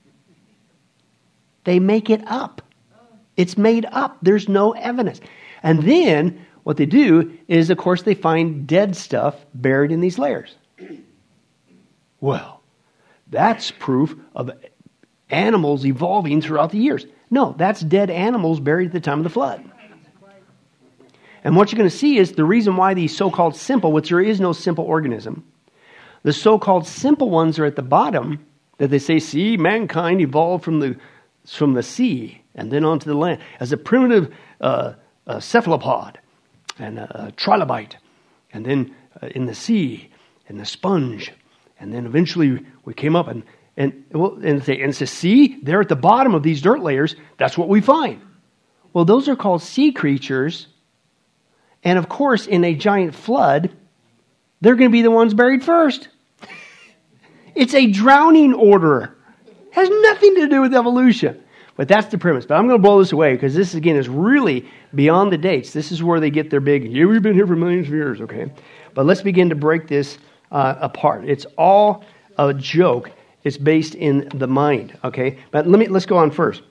They make it up. It's made up. There's no evidence. And then what they do is, of course, they find dead stuff buried in these layers. Well, that's proof of animals evolving throughout the years. No, that's dead animals buried at the time of the flood. And what you're going to see is the reason why these so-called simple, which there is no simple organism, the so-called simple ones are at the bottom, that they say, see, mankind evolved from the sea and then onto the land as a primitive cephalopod and a trilobite, and then in the sea and the sponge, and then eventually we came up and it says, see, they're at the bottom of these dirt layers. That's what we find. Well, those are called sea creatures, and of course, in a giant flood, they're going to be the ones buried first. It's a drowning order. Has nothing to do with evolution. But that's the premise. But I'm going to blow this away because this, again, is really beyond the dates. This is where they get their big, yeah, we've been here for millions of years, okay? But let's begin to break this apart. It's all a joke. It's based in the mind, okay? But let's go on first.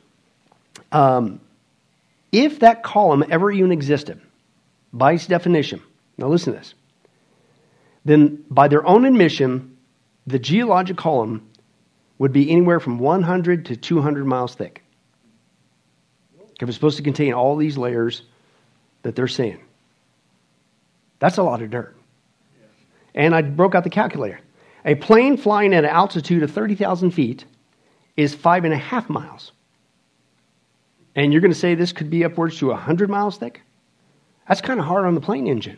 If that column ever even existed, by its definition, now listen to this, then by their own admission, the geologic column would be anywhere from 100 to 200 miles thick. If it's supposed to contain all these layers that they're saying. That's a lot of dirt. And I broke out the calculator. A plane flying at an altitude of 30,000 feet is 5.5 miles. And you're going to say this could be upwards to 100 miles thick? That's kind of hard on the plane engine.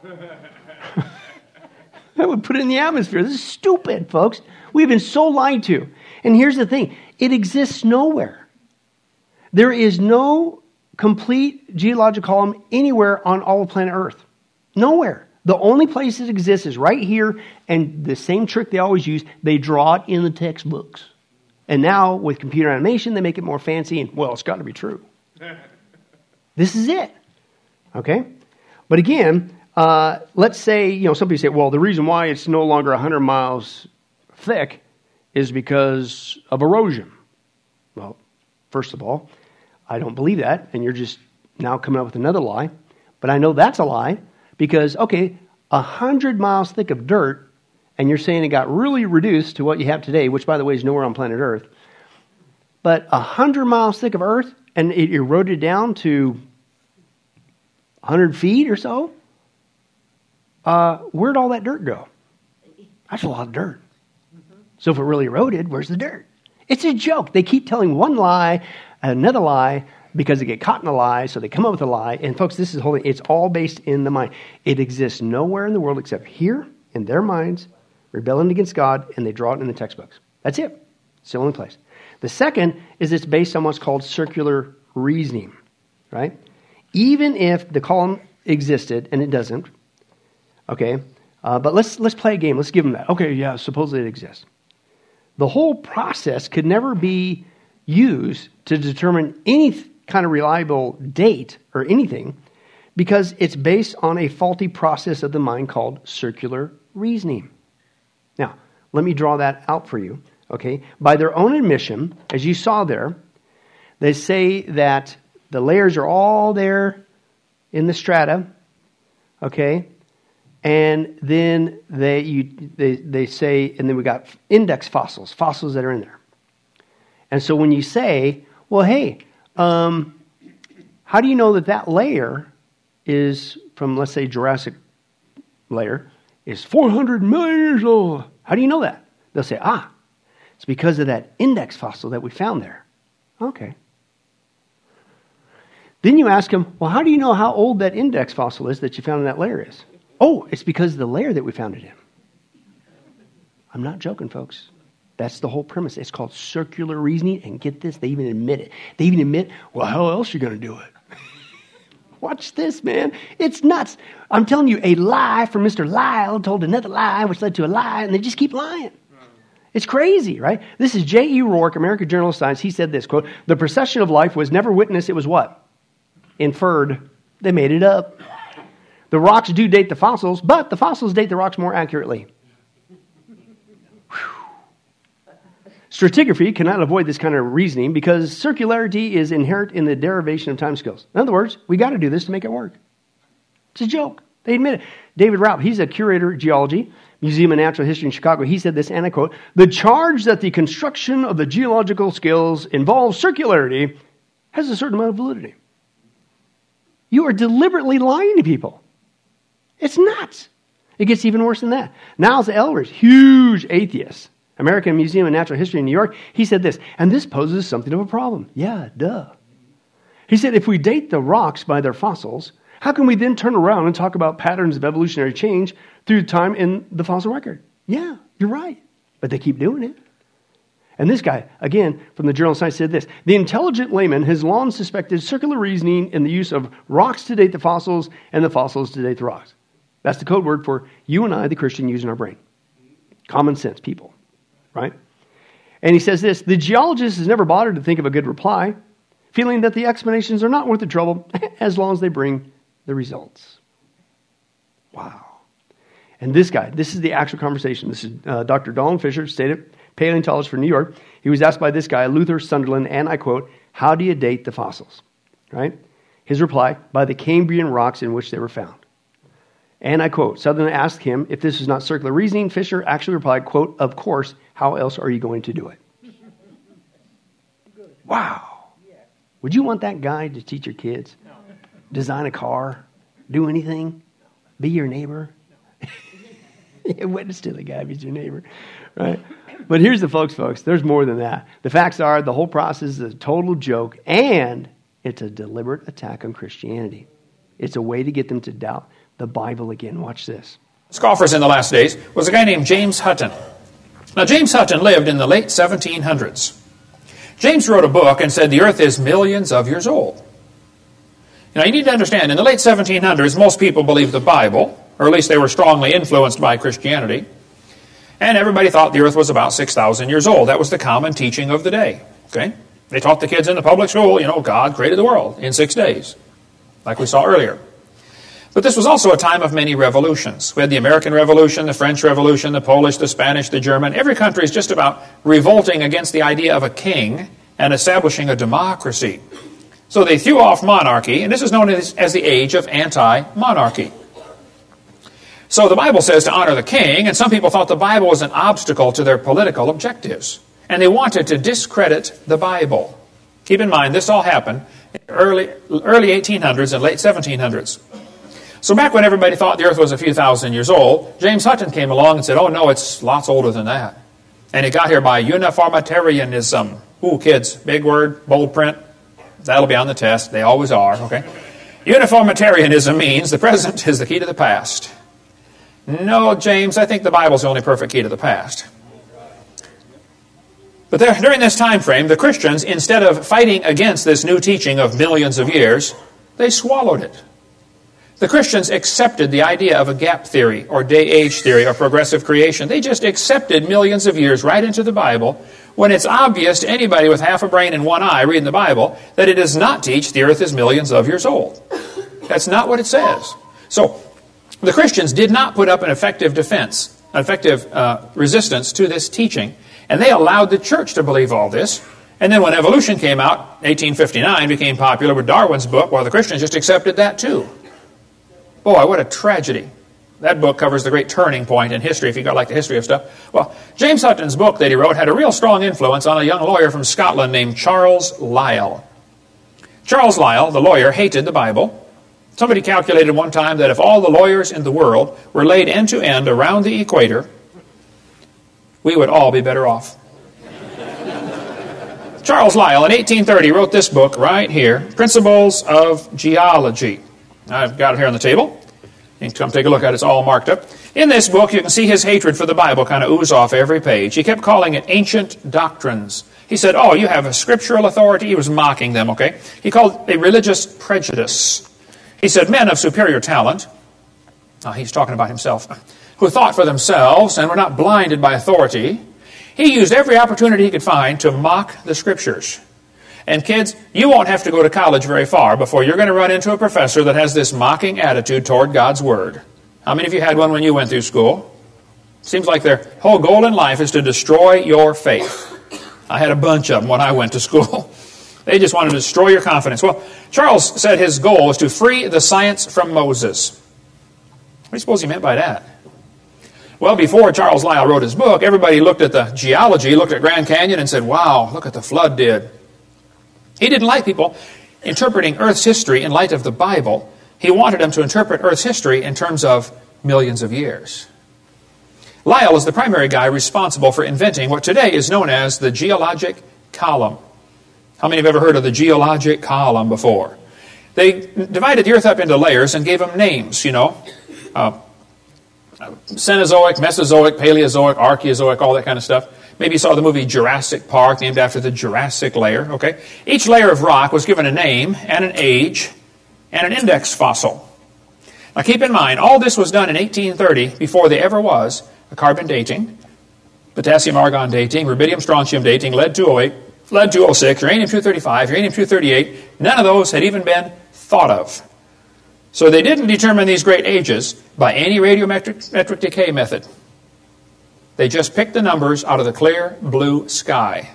That would put it in the atmosphere. This is stupid, folks. We've been so lied to. And here's the thing. It exists nowhere. There is no complete geologic column anywhere on all of planet Earth. Nowhere. The only place it exists is right here, and the same trick they always use, they draw it in the textbooks. And now, with computer animation, they make it more fancy, and, well, it's got to be true. This is it. Okay? But again, let's say, somebody say, well, the reason why it's no longer 100 miles thick is because of erosion. Well, first of all, I don't believe that, and you're just now coming up with another lie. But I know that's a lie because, 100 miles thick of dirt, and you're saying it got really reduced to what you have today, which, by the way, is nowhere on planet Earth. But 100 miles thick of earth, and it eroded down to 100 feet or so, where'd all that dirt go? That's a lot of dirt. So if it really eroded, where's the dirt? It's a joke. They keep telling one lie, another lie, because they get caught in a lie, so they come up with a lie. And folks, this is whole thing. It's all based in the mind. It exists nowhere in the world except here, in their minds, rebelling against God, and they draw it in the textbooks. That's it. It's the only place. The second is it's based on what's called circular reasoning, right? Even if the column existed, and it doesn't, okay, but let's play a game. Let's give them that. Okay, yeah, supposedly it exists. The whole process could never be used to determine any kind of reliable date or anything because it's based on a faulty process of the mind called circular reasoning. Now, let me draw that out for you, okay? By their own admission, as you saw there, they say that the layers are all there in the strata, okay? And then they say, and then we got index fossils that are in there. And so when you say, well, hey, how do you know that layer is from, let's say, Jurassic layer, is 400 million years old? How do you know that? They'll say, it's because of that index fossil that we found there. Okay. Then you ask them, well, how do you know how old that index fossil is that you found in that layer is? Oh, it's because of the layer that we found it in. I'm not joking, folks. That's the whole premise. It's called circular reasoning, and get this, they even admit it. They even admit, well, how else are you going to do it? Watch this, man. It's nuts. I'm telling you, a lie from Mr. Lyle told another lie, which led to a lie, and they just keep lying. It's crazy, right? This is J.E. Rourke, American Journal of Science. He said this, quote, the procession of life was never witnessed. It was what? Inferred. They made it up. The rocks do date the fossils, but the fossils date the rocks more accurately. Stratigraphy cannot avoid this kind of reasoning because circularity is inherent in the derivation of timescales. In other words, we got to do this to make it work. It's a joke. They admit it. David Raup, he's a curator of geology, Museum of Natural History in Chicago. He said this, and I quote, the charge that the construction of the geological scales involves circularity has a certain amount of validity. You are deliberately lying to people. It's nuts. It gets even worse than that. Niles Ehlers, huge atheist, American Museum of Natural History in New York, he said this, and this poses something of a problem. Yeah, duh. He said, if we date the rocks by their fossils, how can we then turn around and talk about patterns of evolutionary change through time in the fossil record? Yeah, you're right. But they keep doing it. And this guy, again, from the Journal of Science, said this, the intelligent layman has long suspected circular reasoning in the use of rocks to date the fossils and the fossils to date the rocks. That's the code word for you and I, the Christian, using our brain. Common sense people. Right? And he says this, the geologist has never bothered to think of a good reply, feeling that the explanations are not worth the trouble as long as they bring the results. Wow. And this guy, this is the actual conversation. This is Dr. Dawn Fisher stated, paleontologist from New York. He was asked by this guy, Luther Sunderland, and I quote, "How do you date the fossils?" Right? His reply, "By the Cambrian rocks in which they were found." And I quote, Sutherland asked him if this was not circular reasoning. Fisher actually replied, quote, "Of course, how else are you going to do it?" Wow. Would you want that guy to teach your kids? No. Design a car? Do anything? Be your neighbor? Witness to the guy if he's your neighbor. Right? But here's the folks, there's more than that. The facts are the whole process is a total joke, and it's a deliberate attack on Christianity. It's a way to get them to doubt the Bible again. Watch this. Scoffers in the last days was a guy named James Hutton. Now, James Hutton lived in the late 1700s. James wrote a book and said the earth is millions of years old. Now, you need to understand, in the late 1700s, most people believed the Bible, or at least they were strongly influenced by Christianity, and everybody thought the earth was about 6,000 years old. That was the common teaching of the day. Okay? They taught the kids in the public school, God created the world in 6 days, like we saw earlier. But this was also a time of many revolutions. We had the American Revolution, the French Revolution, the Polish, the Spanish, the German. Every country is just about revolting against the idea of a king and establishing a democracy. So they threw off monarchy, and this is known as the age of anti-monarchy. So the Bible says to honor the king, and some people thought the Bible was an obstacle to their political objectives. And they wanted to discredit the Bible. Keep in mind, this all happened in the early 1800s and late 1700s. So back when everybody thought the earth was a few thousand years old, James Hutton came along and said, "Oh no, it's lots older than that." And he got here by uniformitarianism. Ooh, kids, big word, bold print. That'll be on the test. They always are, okay? Uniformitarianism means the present is the key to the past. No, James, I think the Bible's the only perfect key to the past. But during this time frame, the Christians, instead of fighting against this new teaching of millions of years, they swallowed it. The Christians accepted the idea of a gap theory or day-age theory or progressive creation. They just accepted millions of years right into the Bible when it's obvious to anybody with half a brain and one eye reading the Bible that it does not teach the earth is millions of years old. That's not what it says. So the Christians did not put up an effective defense, an effective resistance to this teaching, and they allowed the church to believe all this. And then when evolution came out, 1859 became popular with Darwin's book, well, the Christians just accepted that too. Boy, what a tragedy. That book covers the great turning point in history, if you like the history of stuff. Well, James Hutton's book that he wrote had a real strong influence on a young lawyer from Scotland named Charles Lyell. Charles Lyell, the lawyer, hated the Bible. Somebody calculated one time that if all the lawyers in the world were laid end to end around the equator, we would all be better off. Charles Lyell, in 1830, wrote this book right here, Principles of Geology. I've got it here on the table. You can come take a look at it. It's all marked up. In this book, you can see his hatred for the Bible kind of ooze off every page. He kept calling it ancient doctrines. He said, "Oh, you have a scriptural authority." He was mocking them, okay? He called it a religious prejudice. He said, "Men of superior talent," he's talking about himself, "who thought for themselves and were not blinded by authority." He used every opportunity he could find to mock the Scriptures. And kids, you won't have to go to college very far before you're going to run into a professor that has this mocking attitude toward God's Word. How many of you had one when you went through school? Seems like their whole goal in life is to destroy your faith. I had a bunch of them when I went to school. They just wanted to destroy your confidence. Well, Charles said his goal was to free the science from Moses. What do you suppose he meant by that? Well, before Charles Lyell wrote his book, everybody looked at the geology, looked at Grand Canyon and said, "Wow, look what the flood did." He didn't like people interpreting Earth's history in light of the Bible. He wanted them to interpret Earth's history in terms of millions of years. Lyell is the primary guy responsible for inventing what today is known as the geologic column. How many have ever heard of the geologic column before? They divided the Earth up into layers and gave them names, Cenozoic, Mesozoic, Paleozoic, Archaeozoic, all that kind of stuff. Maybe you saw the movie Jurassic Park, named after the Jurassic layer, okay? Each layer of rock was given a name and an age and an index fossil. Now keep in mind, all this was done in 1830 before there ever was a carbon dating, potassium-argon dating, rubidium-strontium dating, lead-208, lead-206, uranium-235, uranium-238. None of those had even been thought of. So they didn't determine these great ages by any radiometric decay method. They just picked the numbers out of the clear blue sky.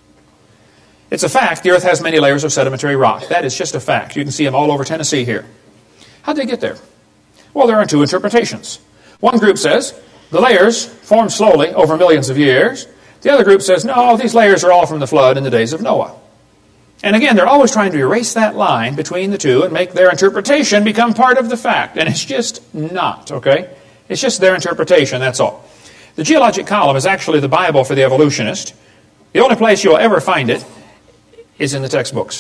It's a fact the earth has many layers of sedimentary rock. That is just a fact. You can see them all over Tennessee here. How'd they get there? Well, there are two interpretations. One group says the layers formed slowly over millions of years. The other group says, no, these layers are all from the flood in the days of Noah. And again, they're always trying to erase that line between the two and make their interpretation become part of the fact. And it's just not, okay? It's just their interpretation, that's all. The geologic column is actually the Bible for the evolutionist. The only place you'll ever find it is in the textbooks.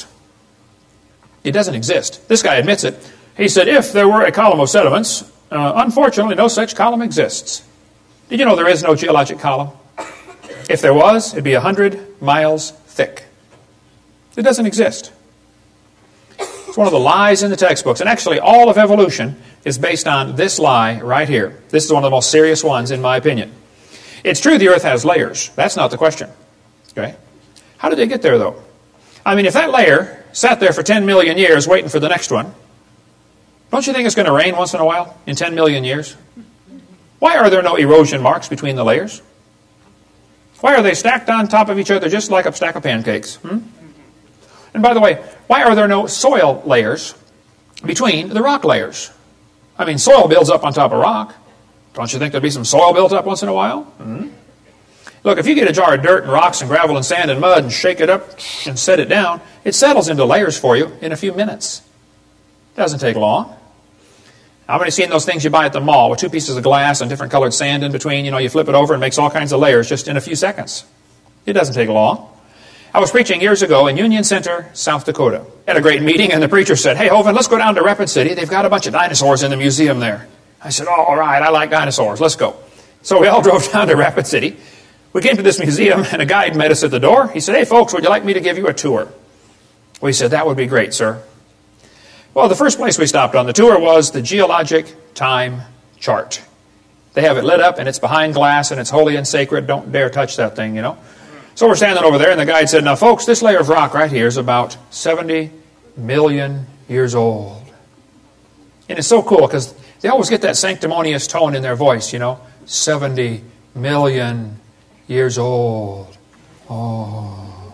It doesn't exist. This guy admits it. He said, if there were a column of sediments, unfortunately, no such column exists. Did you know there is no geologic column? If there was, it'd be 100 miles thick. It doesn't exist. It's one of the lies in the textbooks. And actually, all of evolution is based on this lie right here. This is one of the most serious ones, in my opinion. It's true the earth has layers. That's not the question. Okay? How did they get there, though? I mean, if that layer sat there for 10 million years waiting for the next one, don't you think it's going to rain once in a while in 10 million years? Why are there no erosion marks between the layers? Why are they stacked on top of each other just like a stack of pancakes? And by the way, why are there no soil layers between the rock layers? I mean, soil builds up on top of rock. Don't you think there'd be some soil built up once in a while? Look, if you get a jar of dirt and rocks and gravel and sand and mud and shake it up and set it down, it settles into layers for you in a few minutes. It doesn't take long. How many seen those things you buy at the mall with two pieces of glass and different colored sand in between? You know, you flip it over and it makes all kinds of layers just in a few seconds. It doesn't take long. I was preaching years ago in Union Center, South Dakota. Had a great meeting, and the preacher said, hey, Hovind, let's go down to Rapid City. They've got a bunch of dinosaurs in the museum there. I said, all right, I like dinosaurs. Let's go. So we all drove down to Rapid City. We came to this museum, and a guide met us at the door. He said, hey, folks, would you like me to give you a tour? We said, that would be great, sir. Well, the first place we stopped on the tour was the geologic time chart. They have it lit up, and it's behind glass, and it's holy and sacred. Don't dare touch that thing, you know. So we're standing over there, and the guide said, now, folks, this layer of rock right here is about 70 million years old. And it's so cool, because they always get that sanctimonious tone in their voice, you know. 70 million years old. Oh.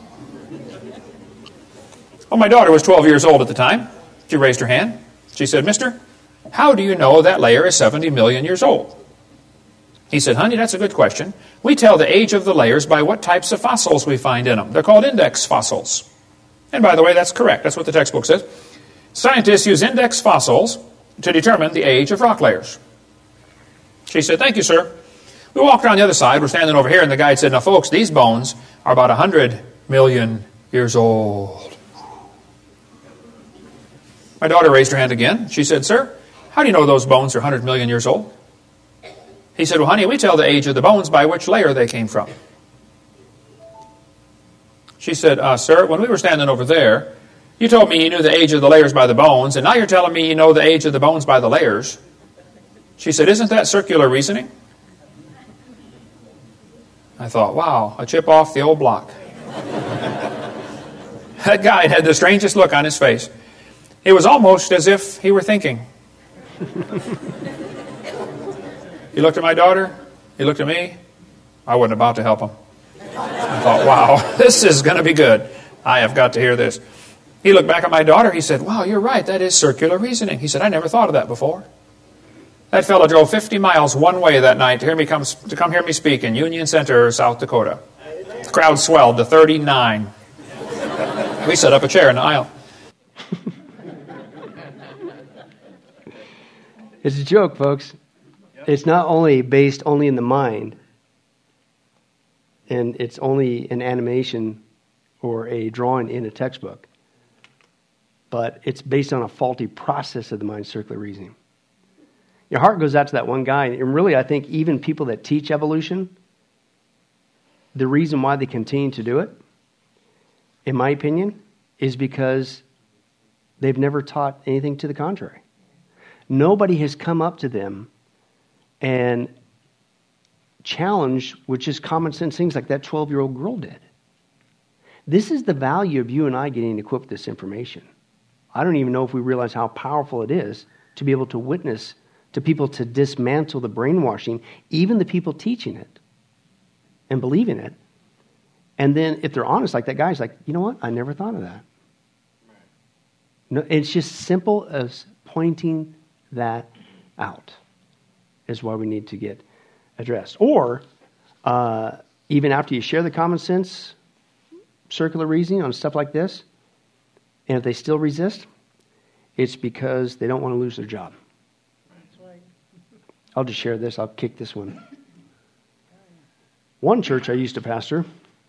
Well, my daughter was 12 years old at the time. She raised her hand. She said, mister, how do you know that layer is 70 million years old? He said, honey, that's a good question. We tell the age of the layers by what types of fossils we find in them. They're called index fossils. And by the way, that's correct. That's what the textbook says. Scientists use index fossils to determine the age of rock layers. She said, thank you, sir. We walked around the other side. We're standing over here, and the guide said, now, folks, these bones are about 100 million years old. My daughter raised her hand again. She said, sir, how do you know those bones are 100 million years old? He said, well, honey, we tell the age of the bones by which layer they came from. She said, sir, when we were standing over there, you told me you knew the age of the layers by the bones, and now you're telling me you know the age of the bones by the layers. She said, isn't that circular reasoning? I thought, wow, a chip off the old block. That guide had the strangest look on his face. It was almost as if he were thinking. He looked at my daughter. He looked at me. I wasn't about to help him. I thought, wow, this is going to be good. I have got to hear this. He looked back at my daughter. He said, wow, you're right. That is circular reasoning. He said, I never thought of that before. That fellow drove 50 miles one way that night to come hear me speak in Union Center, South Dakota. The crowd swelled to 39. We set up a chair in the aisle. It's a joke, folks. It's not only based only in the mind, and it's only an animation or a drawing in a textbook, but it's based on a faulty process of the mind, circular reasoning. Your heart goes out to that one guy, and really I think even people that teach evolution, the reason why they continue to do it, in my opinion, is because they've never taught anything to the contrary. Nobody has come up to them and challenged with just common sense things like that 12-year-old girl did. This is the value of you and I getting equipped with this information. I don't even know if we realize how powerful it is to be able to witness to people to dismantle the brainwashing, even the people teaching it. and believe in it. And then if they're honest, like that guy's like, you know what? I never thought of that. No, it's just simple as pointing that out is why we need to get addressed. Or even after you share the common sense, circular reasoning on stuff like this, and if they still resist, it's because they don't want to lose their job. I'll just share this. I'll kick this one. One church I used to pastor,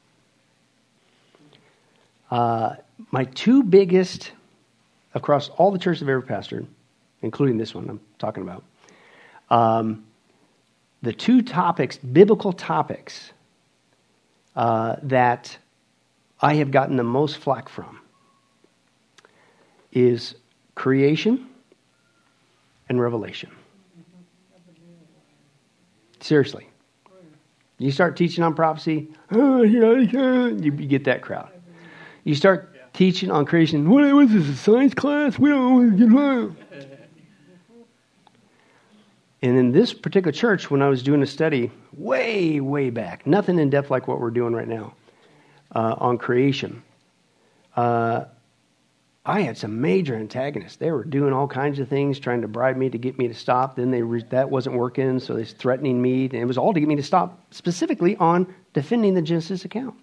my two biggest, across all the churches I've ever pastored, including this one I'm talking about, the two topics, biblical topics, that I have gotten the most flack from is creation and revelation. Seriously. You start teaching on prophecy, you get that crowd. You start teaching on creation, what was this, a science class? We don't get. And in this particular church, when I was doing a study way, way back, nothing in depth like what we're doing right now, on creation, I had some major antagonists. They were doing all kinds of things, trying to bribe me to get me to stop. Then that wasn't working, so they were threatening me. And it was all to get me to stop, specifically on defending the Genesis account.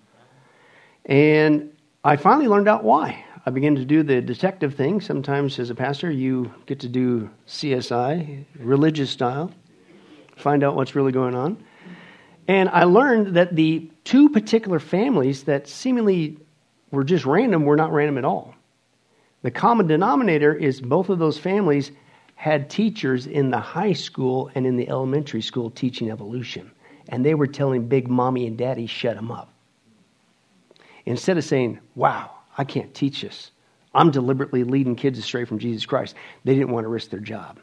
And I finally learned out why. I began to do the detective thing. Sometimes as a pastor, you get to do CSI, religious style, find out what's really going on. And I learned that the two particular families that seemingly were just random were not random at all. The common denominator is both of those families had teachers in the high school and in the elementary school teaching evolution. And they were telling big mommy and daddy, shut them up. Instead of saying, wow, I can't teach this. I'm deliberately leading kids astray from Jesus Christ. They didn't want to risk their job.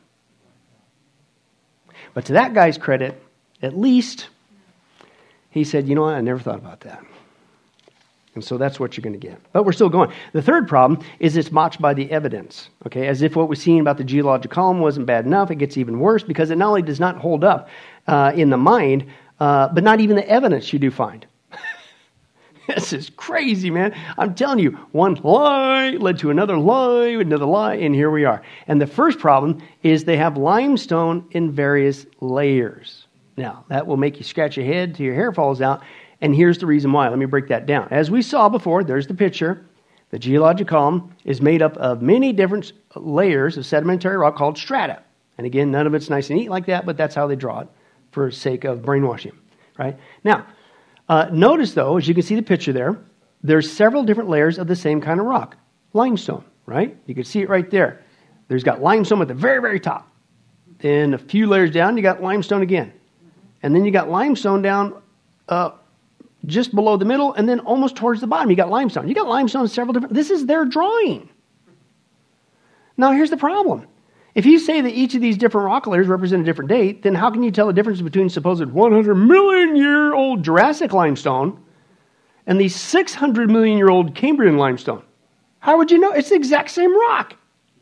But to that guy's credit, at least, he said, you know what, I never thought about that. And so that's what you're going to get. But we're still going. The third problem is it's matched by the evidence. Okay, as if what we're seeing about the geologic column wasn't bad enough, it gets even worse because it not only does not hold up in the mind, but not even the evidence you do find. This is crazy, man. I'm telling you, one lie led to another lie, and here we are. And the first problem is they have limestone in various layers. Now, that will make you scratch your head till your hair falls out. And here's the reason why. Let me break that down. As we saw before, there's the picture. The geologic column is made up of many different layers of sedimentary rock called strata. And again, none of it's nice and neat like that, but that's how they draw it for sake of brainwashing. Right? Now, notice though, as you can see the picture there, there's several different layers of the same kind of rock. Limestone, right? You can see it right there. There's got limestone at the very, very top. Then a few layers down, you got limestone again. And then you got limestone down just below the middle, and then almost towards the bottom, you got limestone. You got limestone in several different... This is their drawing. Now, here's the problem. If you say that each of these different rock layers represent a different date, then how can you tell the difference between supposed 100 million year old Jurassic limestone and the 600 million year old Cambrian limestone? How would you know? It's the exact same rock.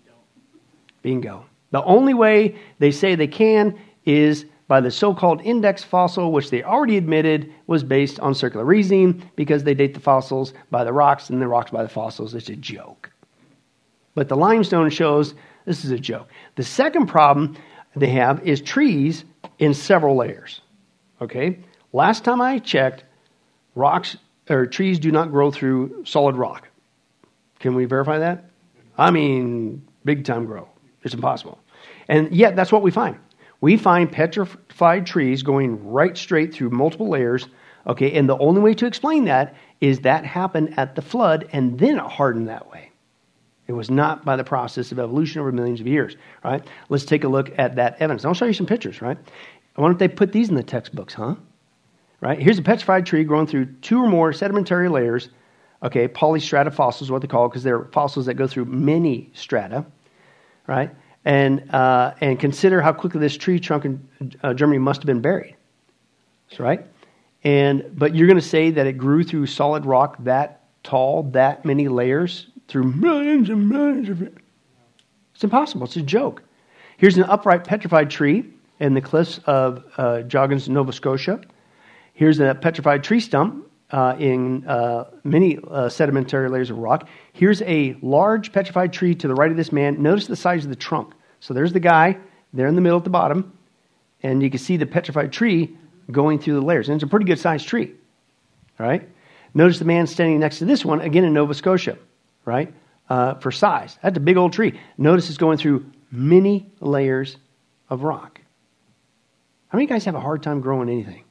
Bingo. The only way they say they can is by the so-called index fossil, which they already admitted was based on circular reasoning because they date the fossils by the rocks and the rocks by the fossils. It's a joke. But the limestone shows this is a joke. The second problem they have is trees in several layers. Okay? Last time I checked, rocks or trees do not grow through solid rock. Can we verify that? I mean, big time grow. It's impossible. And yet, that's what we find. We find petrified trees going right straight through multiple layers, okay, and the only way to explain that is that happened at the flood and then it hardened that way. It was not by the process of evolution over millions of years, right? Let's take a look at that evidence. I'll show you some pictures, right? Why don't they put these in the textbooks, huh? Right? Here's a petrified tree growing through two or more sedimentary layers, okay, polystrata fossils is what they call it because they're fossils that go through many strata, right? And consider how quickly this tree trunk in Germany must have been buried. That's right. But you're going to say that it grew through solid rock that tall, that many layers, through millions and millions of it. It's impossible. It's a joke. Here's an upright petrified tree in the cliffs of Joggins, Nova Scotia. Here's a petrified tree stump in many sedimentary layers of rock. Here's a large petrified tree to the right of this man. Notice the size of the trunk. So there's the guy there in the middle at the bottom, and you can see the petrified tree going through the layers. And it's a pretty good-sized tree, all right? Notice the man standing next to this one, again in Nova Scotia, right, for size. That's a big old tree. Notice it's going through many layers of rock. How many guys have a hard time growing anything?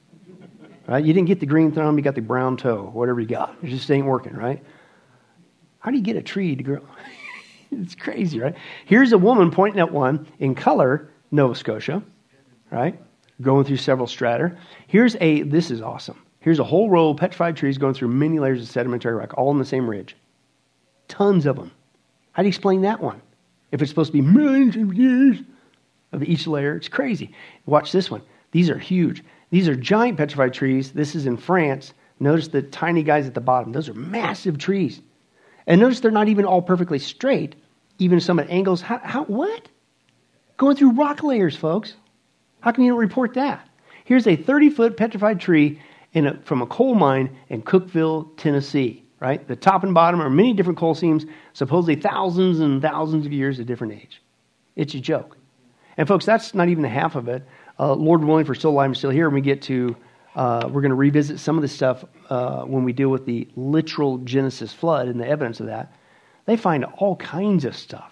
Right? You didn't get the green thumb, you got the brown toe, whatever you got. It just ain't working, right? How do you get a tree to grow? It's crazy, right? Here's a woman pointing at one in color, Nova Scotia, right? Going through several strata. This is awesome. Here's a whole row of petrified trees going through many layers of sedimentary rock, all in the same ridge. Tons of them. How do you explain that one? If it's supposed to be millions of years of each layer, it's crazy. Watch this one. These are huge. These are giant petrified trees. This is in France. Notice the tiny guys at the bottom. Those are massive trees. And notice they're not even all perfectly straight, even some at angles. What? Going through rock layers, folks. How come you don't report that? Here's a 30-foot petrified tree from a coal mine in Cookeville, Tennessee, right? The top and bottom are many different coal seams, supposedly thousands and thousands of years of different age. It's a joke. And folks, that's not even the half of it. Lord willing, if we're still alive and still here, when we get to, we're going to revisit some of this stuff when we deal with the literal Genesis flood and the evidence of that. They find all kinds of stuff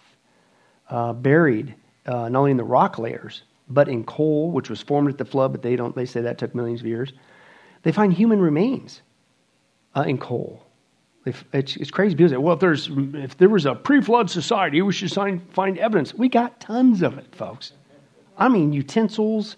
buried, not only in the rock layers, but in coal, which was formed at the flood, but they say that took millions of years. They find human remains in coal. It's crazy. People say, well, if there was a pre-flood society, we should find evidence. We got tons of it, folks. I mean, utensils,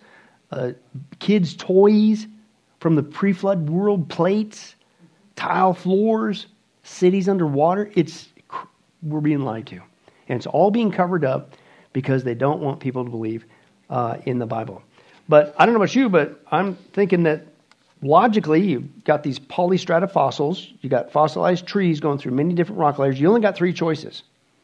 kids' toys from the pre-flood world, plates, tile floors, cities underwater. We're being lied to. And it's all being covered up because they don't want people to believe in the Bible. But I don't know about you, but I'm thinking that logically, you've got these polystrata fossils. You got fossilized trees going through many different rock layers. You only got three choices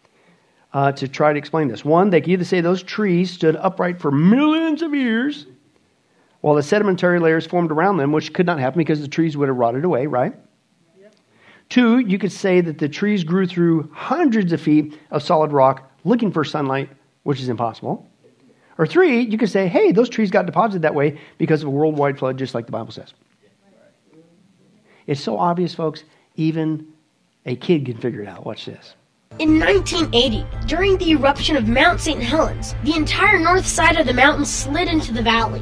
to try to explain this. One, they can either say those trees stood upright for millions of years while the sedimentary layers formed around them, which could not happen because the trees would have rotted away, right? Yep. Two, you could say that the trees grew through hundreds of feet of solid rock looking for sunlight, which is impossible. Or three, you could say, hey, those trees got deposited that way because of a worldwide flood, just like the Bible says. It's so obvious, folks, even a kid can figure it out. Watch this. In 1980, during the eruption of Mount St. Helens, the entire north side of the mountain slid into the valley.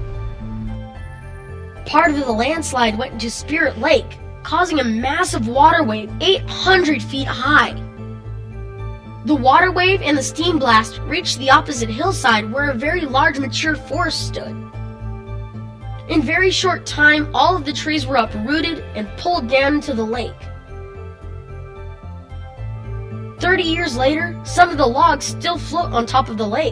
Part of the landslide went into Spirit Lake, causing a massive water wave 800 feet high. The water wave and the steam blast reached the opposite hillside where a very large mature forest stood. In very short time, all of the trees were uprooted and pulled down into the lake. 30 years later, some of the logs still float on top of the lake.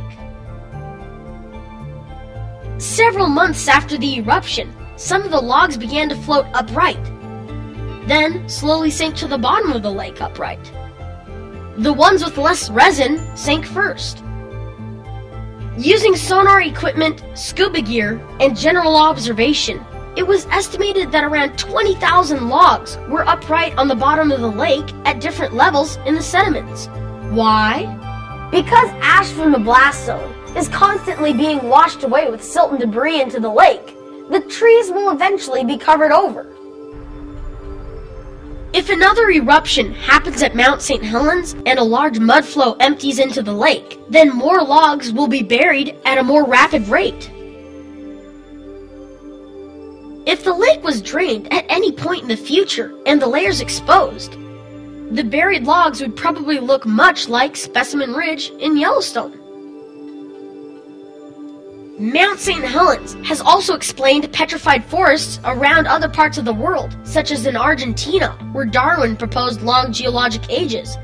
Several months after the eruption, some of the logs began to float upright, then slowly sank to the bottom of the lake upright. The ones with less resin sank first. Using sonar equipment, scuba gear, and general observation, it was estimated that around 20,000 logs were upright on the bottom of the lake at different levels in the sediments. Why? Because ash from the blast zone is constantly being washed away with silt and debris into the lake. The trees will eventually be covered over. If another eruption happens at Mount St. Helens and a large mud flow empties into the lake, then more logs will be buried at a more rapid rate. If the lake was drained at any point in the future and the layers exposed, the buried logs would probably look much like Specimen Ridge in Yellowstone. Mount St. Helens has also explained petrified forests around other parts of the world, such as in Argentina, where Darwin proposed long geologic ages.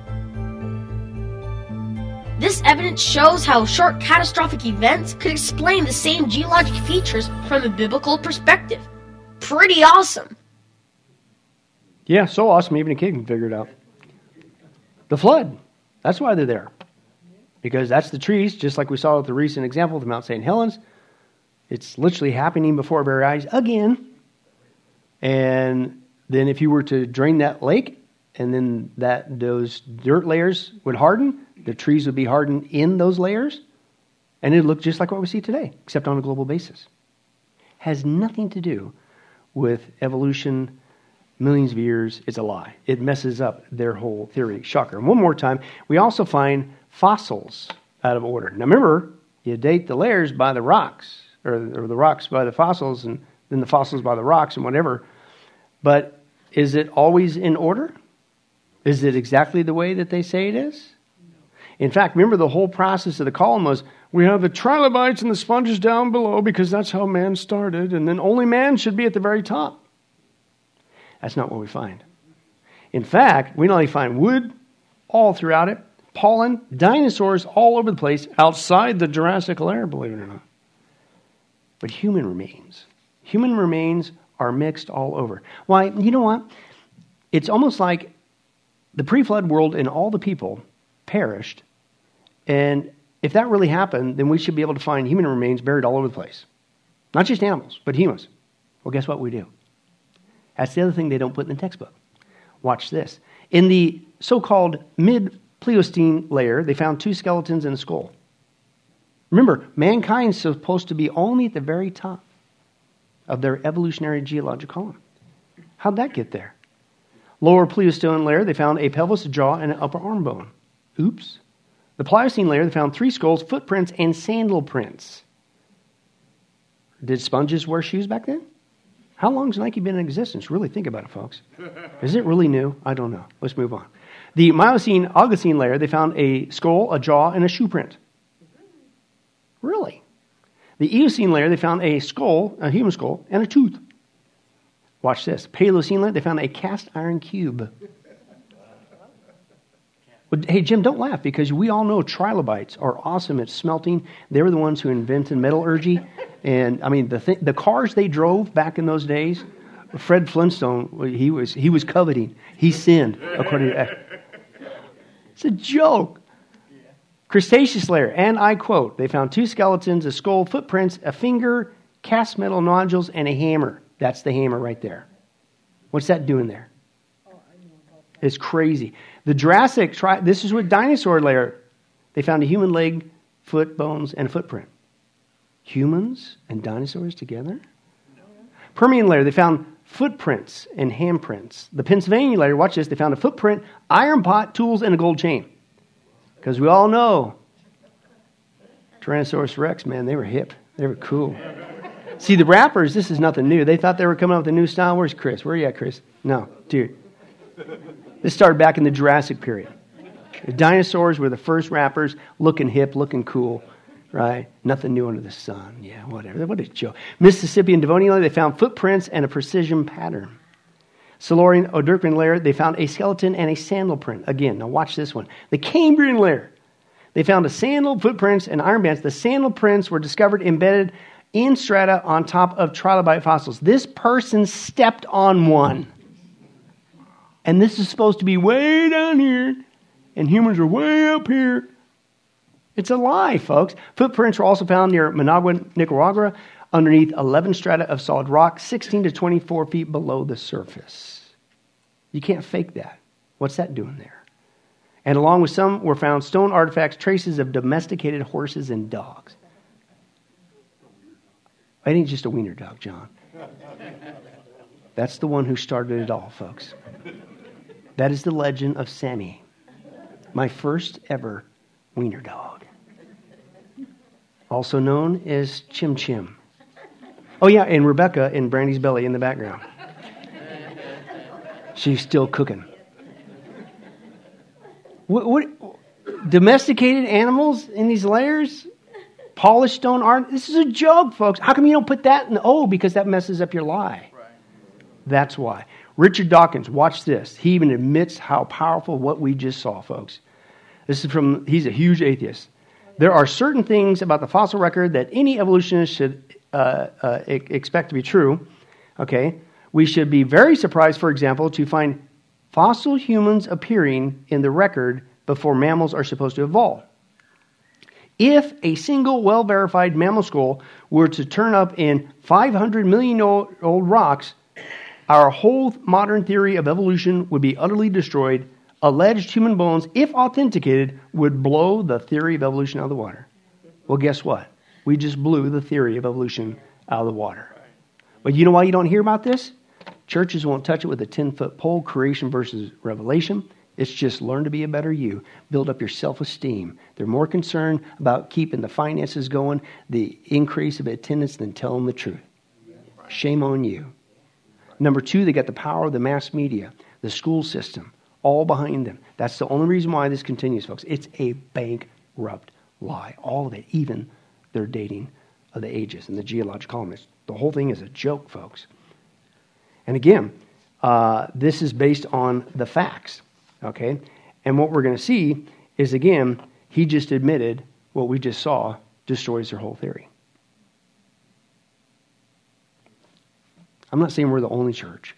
This evidence shows how short catastrophic events could explain the same geologic features from a biblical perspective. Pretty awesome. Yeah, so awesome, even a kid can figure it out. The flood, that's why they're there. Because that's the trees, just like we saw with the recent example of Mount St. Helens. It's literally happening before our very eyes again. And then if you were to drain that lake, and then those dirt layers would harden, the trees would be hardened in those layers, and it would look just like what we see today, except on a global basis. Has nothing to do with evolution, millions of years. It's a lie. It messes up their whole theory. Shocker. And one more time, we also find fossils out of order. Now remember, you date the layers by the rocks, or the rocks by the fossils, and then the fossils by the rocks and whatever. But is it always in order? Is it exactly the way that they say it is? In fact, remember the whole process of the column was, we have the trilobites and the sponges down below because that's how man started, and then only man should be at the very top. That's not what we find. In fact, we not only find wood all throughout it, pollen, dinosaurs all over the place outside the Jurassic layer, believe it or not. But human remains. Human remains are mixed all over. Why? You know what? It's almost like the pre-flood world and all the people perished, and if that really happened, then we should be able to find human remains buried all over the place. Not just animals, but humans. Well, guess what we do? That's the other thing they don't put in the textbook. Watch this. In the so-called mid-Pleistocene layer, they found 2 skeletons and a skull. Remember, mankind's supposed to be only at the very top of their evolutionary geologic column. How'd that get there? Lower Pleistocene layer, they found a pelvis, a jaw, and an upper arm bone. Oops. The Pliocene layer, they found 3 skulls, footprints, and sandal prints. Did sponges wear shoes back then? How long has Nike been in existence? Really think about it, folks. Is it really new? I don't know. Let's move on. The Miocene, Oligocene layer, they found a skull, a jaw, and a shoe print. Really? The Eocene layer, they found a skull, a human skull, and a tooth. Watch this. Paleocene layer, they found a cast iron cube. But, hey, Jim, don't laugh, because we all know trilobites are awesome at smelting. They were the ones who invented metallurgy. And, I mean, the cars they drove back in those days, Fred Flintstone, he was coveting. He sinned, according to... It's a joke. Cretaceous layer, and I quote, they found 2 skeletons, a skull, footprints, a finger, cast metal nodules, and a hammer. That's the hammer right there. What's that doing there? It's crazy. The Jurassic, this is what dinosaur layer. They found a human leg, foot, bones, and a footprint. Humans and dinosaurs together? Permian layer, they found footprints and handprints. The Pennsylvania layer, watch this, they found a footprint, iron pot, tools, and a gold chain. Because we all know Tyrannosaurus Rex, man, they were hip. They were cool. See, the rappers, this is nothing new. They thought they were coming up with a new style. Where's Chris? Where are you at, Chris? No, dude. This started back in the Jurassic period. The dinosaurs were the first rappers, looking hip, looking cool, right? Nothing new under the sun. Yeah, whatever. What a joke. Mississippi and Devonian layer, they found footprints and a precision pattern. Silurian, Odyrpian layer, they found a skeleton and a sandal print. Again, now watch this one. The Cambrian layer, they found a sandal, footprints, and iron bands. The sandal prints were discovered embedded in strata on top of trilobite fossils. This person stepped on one. And this is supposed to be way down here, and humans are way up here. It's a lie, folks. Footprints were also found near Managua, Nicaragua, underneath 11 strata of solid rock, 16 to 24 feet below the surface. You can't fake that. What's that doing there? And along with some were found stone artifacts, traces of domesticated horses and dogs. I ain't just a wiener dog, John. That's the one who started it all, folks. That is the legend of Sammy, my first ever wiener dog. Also known as Chim Chim. Oh yeah, and Rebecca in Brandy's belly in the background. She's still cooking. What domesticated animals in these layers? Polished stone art? This is a joke, folks. How come you don't put that in the O? Because that messes up your lie. Right. That's why. Richard Dawkins, watch this. He even admits how powerful what we just saw, folks. This is he's a huge atheist. There are certain things about the fossil record that any evolutionist should expect to be true. Okay, we should be very surprised, for example, to find fossil humans appearing in the record before mammals are supposed to evolve. If a single well-verified mammal skull were to turn up in 500 million old rocks, our whole modern theory of evolution would be utterly destroyed. Alleged human bones, if authenticated, would blow the theory of evolution out of the water. Well, guess what? We just blew the theory of evolution out of the water. But you know why you don't hear about this? Churches won't touch it with a 10-foot pole, creation versus revelation. It's just learn to be a better you. Build up your self-esteem. They're more concerned about keeping the finances going, the increase of attendance, than telling the truth. Shame on you. Number two, they got the power of the mass media, the school system, all behind them. That's the only reason why this continues, folks. It's a bankrupt lie. All of it, even their dating of the ages and the geological columns. The whole thing is a joke, folks. And again, this is based on the facts. Okay? And what we're going to see is, again, he just admitted what we just saw destroys their whole theory. I'm not saying we're the only church.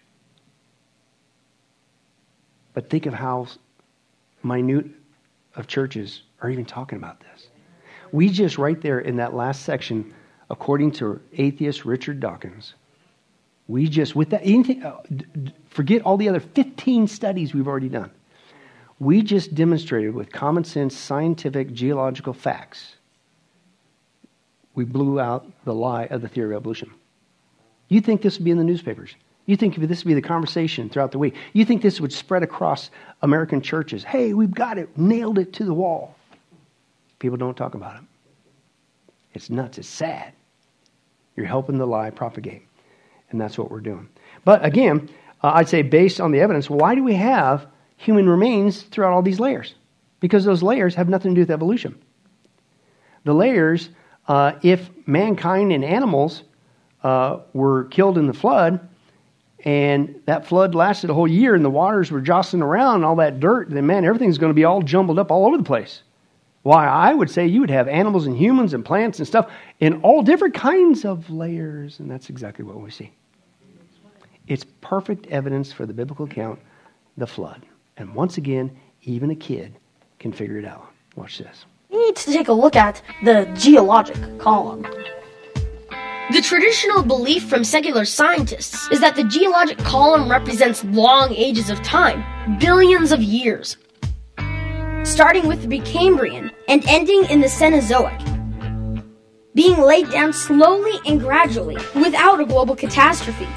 But think of how minute of churches are even talking about this. We just right there in that last section, according to atheist Richard Dawkins, we just, with that, forget all the other 15 studies we've already done. We just demonstrated with common sense, scientific, geological facts, we blew out the lie of the theory of evolution. You think this would be in the newspapers? You think this would be the conversation throughout the week? You think this would spread across American churches? Hey, we've got it, nailed it to the wall. People don't talk about it. It's nuts, it's sad. You're helping the lie propagate. And that's what we're doing. But again, I'd say based on the evidence, why do we have human remains throughout all these layers? Because those layers have nothing to do with evolution. The layers, if mankind and animals were killed in the flood, and that flood lasted a whole year, and the waters were jostling around, and all that dirt, then man, everything's going to be all jumbled up all over the place. Why, I would say you would have animals and humans and plants and stuff in all different kinds of layers, and that's exactly what we see. It's perfect evidence for the biblical account, the flood. And once again, even a kid can figure it out. Watch this. We need to take a look at the geologic column. The traditional belief from secular scientists is that the geologic column represents long ages of time, billions of years, starting with the Precambrian and ending in the Cenozoic, being laid down slowly and gradually without a global catastrophe.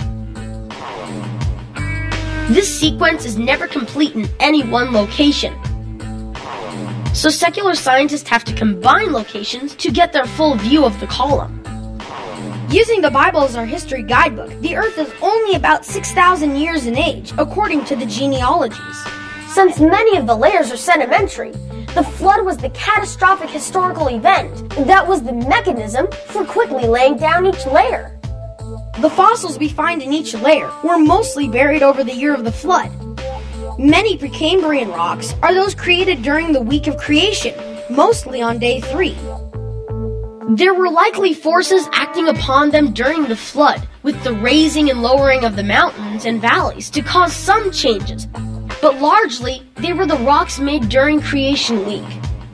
This sequence is never complete in any one location. So secular scientists have to combine locations to get their full view of the column. Using the Bible as our history guidebook, the Earth is only about 6,000 years in age, according to the genealogies. Since many of the layers are sedimentary, the flood was the catastrophic historical event that was the mechanism for quickly laying down each layer. The fossils we find in each layer were mostly buried over the year of the flood. Many Precambrian rocks are those created during the week of creation, mostly on day 3. There were likely forces acting upon them during the flood, with the raising and lowering of the mountains and valleys to cause some changes, but largely they were the rocks made during creation week.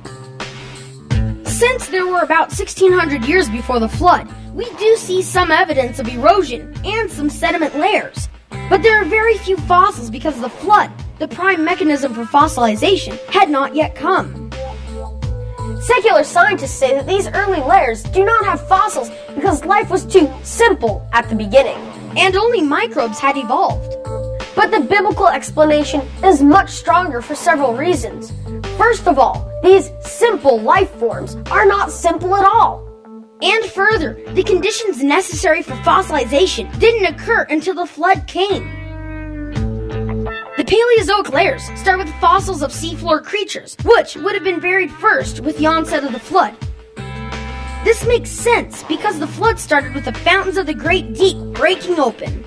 Since there were about 1,600 years before the flood, we do see some evidence of erosion and some sediment layers. But there are very few fossils because of the flood. The prime mechanism for fossilization had not yet come. Secular scientists say that these early layers do not have fossils because life was too simple at the beginning, and only microbes had evolved. But the biblical explanation is much stronger for several reasons. First of all, these simple life forms are not simple at all. And further, the conditions necessary for fossilization didn't occur until the flood came. The Paleozoic layers start with fossils of seafloor creatures, which would have been buried first with the onset of the flood. This makes sense because the flood started with the fountains of the Great Deep breaking open.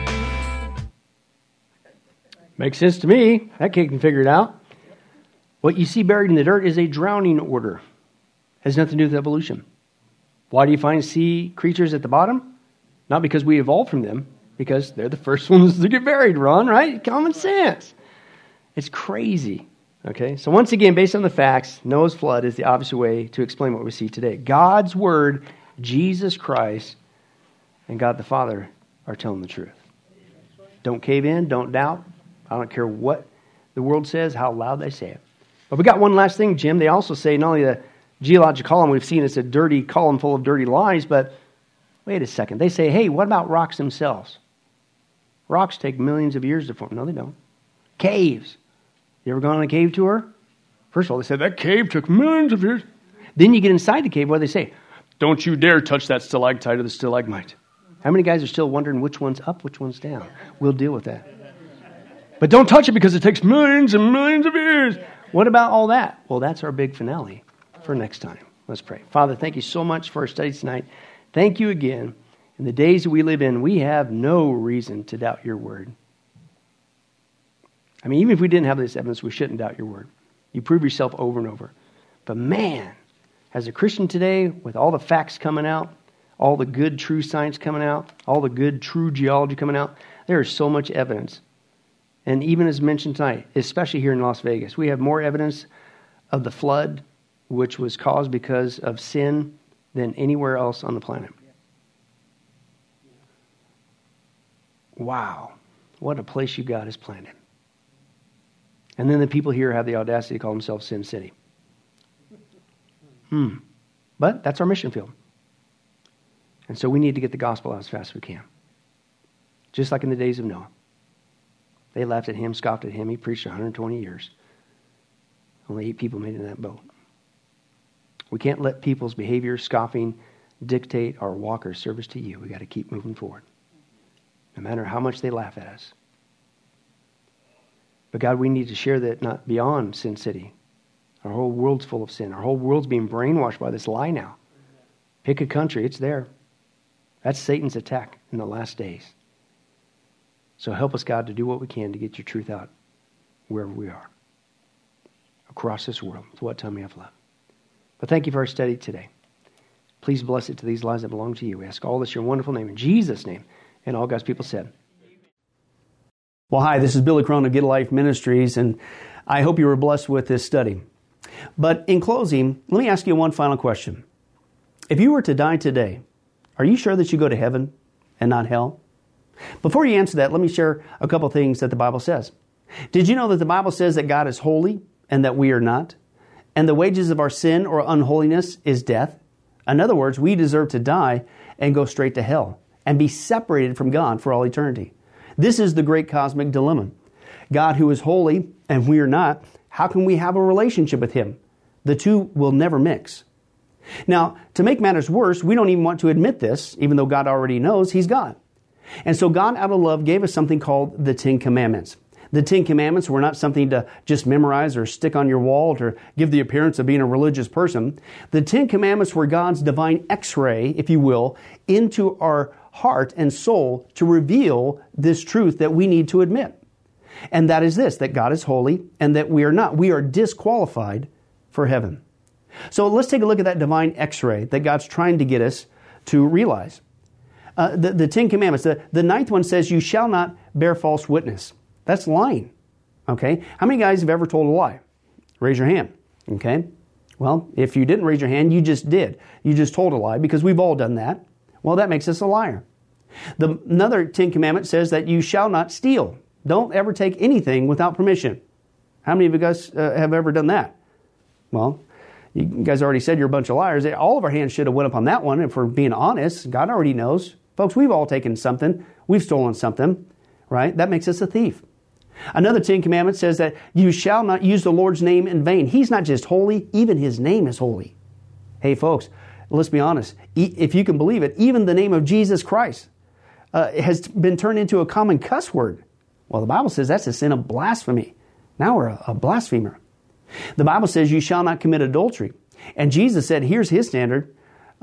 Makes sense to me. That kid can figure it out. What you see buried in the dirt is a drowning order. Has nothing to do with evolution. Why do you find sea creatures at the bottom? Not because we evolved from them, because they're the first ones to get buried, Ron, right? Common sense. It's crazy. Okay, so once again, based on the facts, Noah's flood is the obvious way to explain what we see today. God's Word, Jesus Christ, and God the Father are telling the truth. Don't cave in. Don't doubt. I don't care what the world says, how loud they say it. But we got one last thing, Jim. They also say not only the geologic column we've seen, it's a dirty column full of dirty lies, but wait a second. They say, hey, what about rocks themselves? Rocks take millions of years to form. No, they don't. Caves. You ever gone on a cave tour? First of all, they said that cave took millions of years. Then you get inside the cave, what do they say? Don't you dare touch that stalactite or the stalagmite. How many guys are still wondering which one's up, which one's down? We'll deal with that. But don't touch it because it takes millions and millions of years. What about all that? Well, that's our big finale for next time. Let's pray. Father, thank you so much for our study tonight. Thank you again. In the days that we live in, we have no reason to doubt your word. I mean, even if we didn't have this evidence, we shouldn't doubt your word. You prove yourself over and over. But man, as a Christian today, with all the facts coming out, all the good true science coming out, all the good true geology coming out, there is so much evidence. And even as mentioned tonight, especially here in Las Vegas, we have more evidence of the flood, which was caused because of sin, than anywhere else on the planet. Wow, what a place you God has planted. And then the people here have the audacity to call themselves Sin City. But that's our mission field. And so we need to get the gospel out as fast as we can. Just like in the days of Noah. They laughed at him, scoffed at him. He preached 120 years. Only 8 people made it in that boat. We can't let people's behavior, scoffing, dictate our walk or service to you. We got to keep moving forward. No matter how much they laugh at us. But God, we need to share that not beyond Sin City. Our whole world's full of sin. Our whole world's being brainwashed by this lie now. Pick a country, it's there. That's Satan's attack in the last days. So help us, God, to do what we can to get your truth out wherever we are. Across this world, to what time we have left. But thank you for our study today. Please bless it to these lives that belong to you. We ask all this in your wonderful name, in Jesus' name. And all God's people said. Well, hi, this is Billy Crone of Get a Life Ministries, and I hope you were blessed with this study. But in closing, let me ask you one final question. If you were to die today, are you sure that you go to heaven and not hell? Before you answer that, let me share a couple things that the Bible says. Did you know that the Bible says that God is holy and that we are not? And the wages of our sin or unholiness is death? In other words, we deserve to die and go straight to hell and be separated from God for all eternity. This is the great cosmic dilemma. God who is holy and we are not, how can we have a relationship with Him? The two will never mix. Now, to make matters worse, we don't even want to admit this, even though God already knows He's God. And so God, out of love, gave us something called the 10 Commandments. The 10 Commandments were not something to just memorize or stick on your wall to give the appearance of being a religious person. The 10 Commandments were God's divine X-ray, if you will, into our heart and soul to reveal this truth that we need to admit. And that is this, that God is holy and that we are not. We are disqualified for heaven. So let's take a look at that divine X-ray that God's trying to get us to realize. The 10 Commandments, the ninth one says, you shall not bear false witness. That's lying. Okay? How many guys have ever told a lie? Raise your hand. Okay? Well, if you didn't raise your hand, you just did. You just told a lie because we've all done that. Well, that makes us a liar. Another 10 Commandment says that you shall not steal. Don't ever take anything without permission. How many of you guys have ever done that? Well, you guys already said you're a bunch of liars. All of our hands should have went up on that one. If we're being honest, God already knows. Folks, we've all taken something. We've stolen something, right? That makes us a thief. Another 10 Commandments says that you shall not use the Lord's name in vain. He's not just holy, even His name is holy. Hey, folks, let's be honest. If you can believe it, even the name of Jesus Christ has been turned into a common cuss word. Well, the Bible says that's a sin of blasphemy. Now we're a blasphemer. The Bible says you shall not commit adultery. And Jesus said, here's His standard.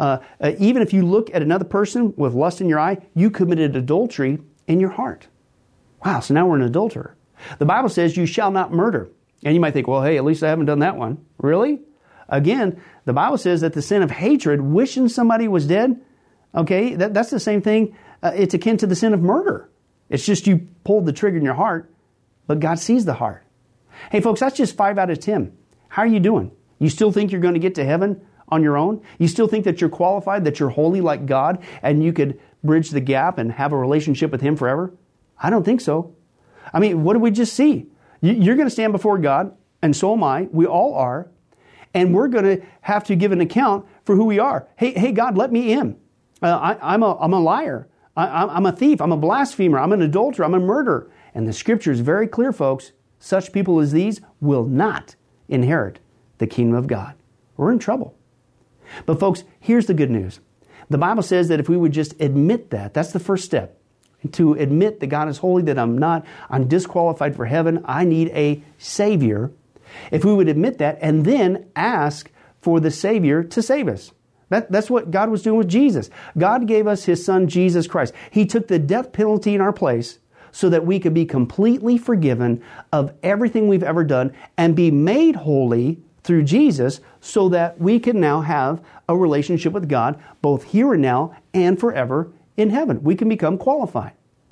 Even if you look at another person with lust in your eye, you committed adultery in your heart. Wow, so now we're an adulterer. The Bible says you shall not murder. And you might think, well, hey, at least I haven't done that one. Really? Again, the Bible says that the sin of hatred, wishing somebody was dead, okay, that's the same thing. It's akin to the sin of murder. It's just you pulled the trigger in your heart, but God sees the heart. Hey, folks, that's just 5 out of 10. How are you doing? You still think you're going to get to heaven on your own? You still think that you're qualified, that you're holy like God, and you could bridge the gap and have a relationship with Him forever? I don't think so. I mean, what did we just see? You're going to stand before God, and so am I. We all are. And we're going to have to give an account for who we are. Hey, God, let me in. I'm a liar. I'm a thief. I'm a blasphemer. I'm an adulterer. I'm a murderer. And the Scripture is very clear, folks. Such people as these will not inherit the kingdom of God. We're in trouble. But folks, here's the good news. The Bible says that if we would just admit that, that's the first step. To admit that God is holy, that I'm disqualified for heaven, I need a Savior. If we would admit that and then ask for the Savior to save us. That's what God was doing with Jesus. God gave us His Son, Jesus Christ. He took the death penalty in our place so that we could be completely forgiven of everything we've ever done and be made holy through Jesus so that we can now have a relationship with God both here and now and forever in heaven. We can become qualified.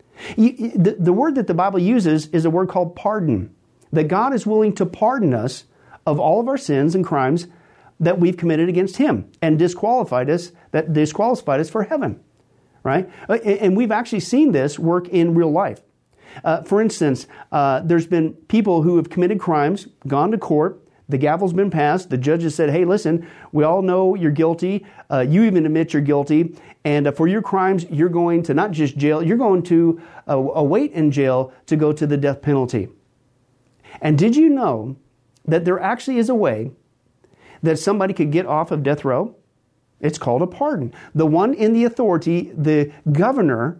The word that the Bible uses is a word called pardon. That God is willing to pardon us of all of our sins and crimes that we've committed against Him and disqualified us for heaven. Right? And we've actually seen this work in real life. For instance, there's been people who have committed crimes, gone to court, the gavel's been passed, the judge has said, hey, listen, we all know you're guilty, you even admit you're guilty, and for your crimes, you're going to not just jail, you're going to await in jail to go to the death penalty. And did you know that there actually is a way that somebody could get off of death row? It's called a pardon. The one in the authority, the governor,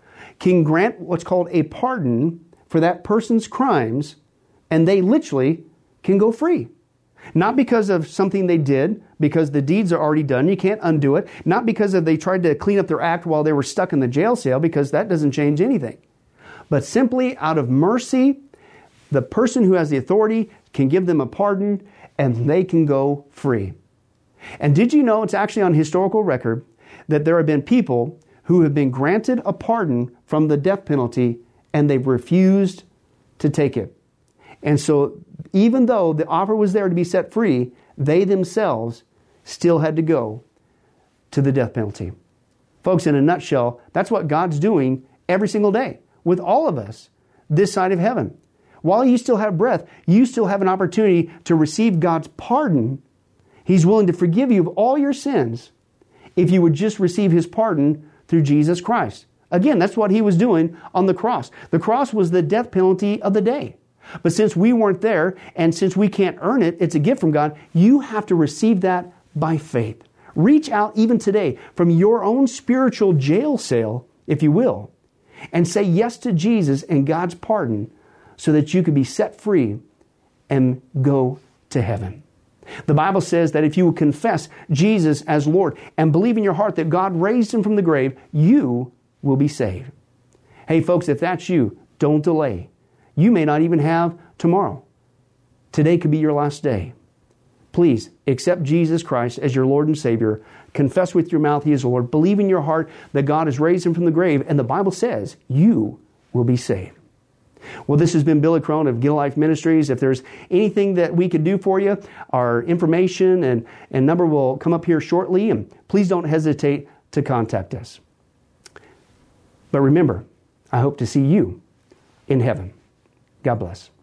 can grant what's called a pardon for that person's crimes, and they literally can go free. Not because of something they did, because the deeds are already done, you can't undo it. Not because they tried to clean up their act while they were stuck in the jail cell, because that doesn't change anything. But simply out of mercy, the person who has the authority can give them a pardon and they can go free. And did you know it's actually on historical record that there have been people who have been granted a pardon from the death penalty and they've refused to take it. And so even though the offer was there to be set free, they themselves still had to go to the death penalty. Folks, in a nutshell, that's what God's doing every single day with all of us this side of heaven. While you still have breath, you still have an opportunity to receive God's pardon. He's willing to forgive you of all your sins if you would just receive His pardon through Jesus Christ. Again, that's what He was doing on the cross. The cross was the death penalty of the day. But since we weren't there, and since we can't earn it, it's a gift from God, you have to receive that by faith. Reach out even today from your own spiritual jail cell, if you will, and say yes to Jesus and God's pardon so that you can be set free and go to heaven. The Bible says that if you will confess Jesus as Lord and believe in your heart that God raised Him from the grave, you will be saved. Hey folks, if that's you, don't delay. You may not even have tomorrow. Today could be your last day. Please accept Jesus Christ as your Lord and Savior. Confess with your mouth He is Lord. Believe in your heart that God has raised Him from the grave. And the Bible says you will be saved. Well, this has been Billy Crone of Get a Life Ministries. If there's anything that we could do for you, our information and number will come up here shortly. And please don't hesitate to contact us. But remember, I hope to see you in heaven. God bless.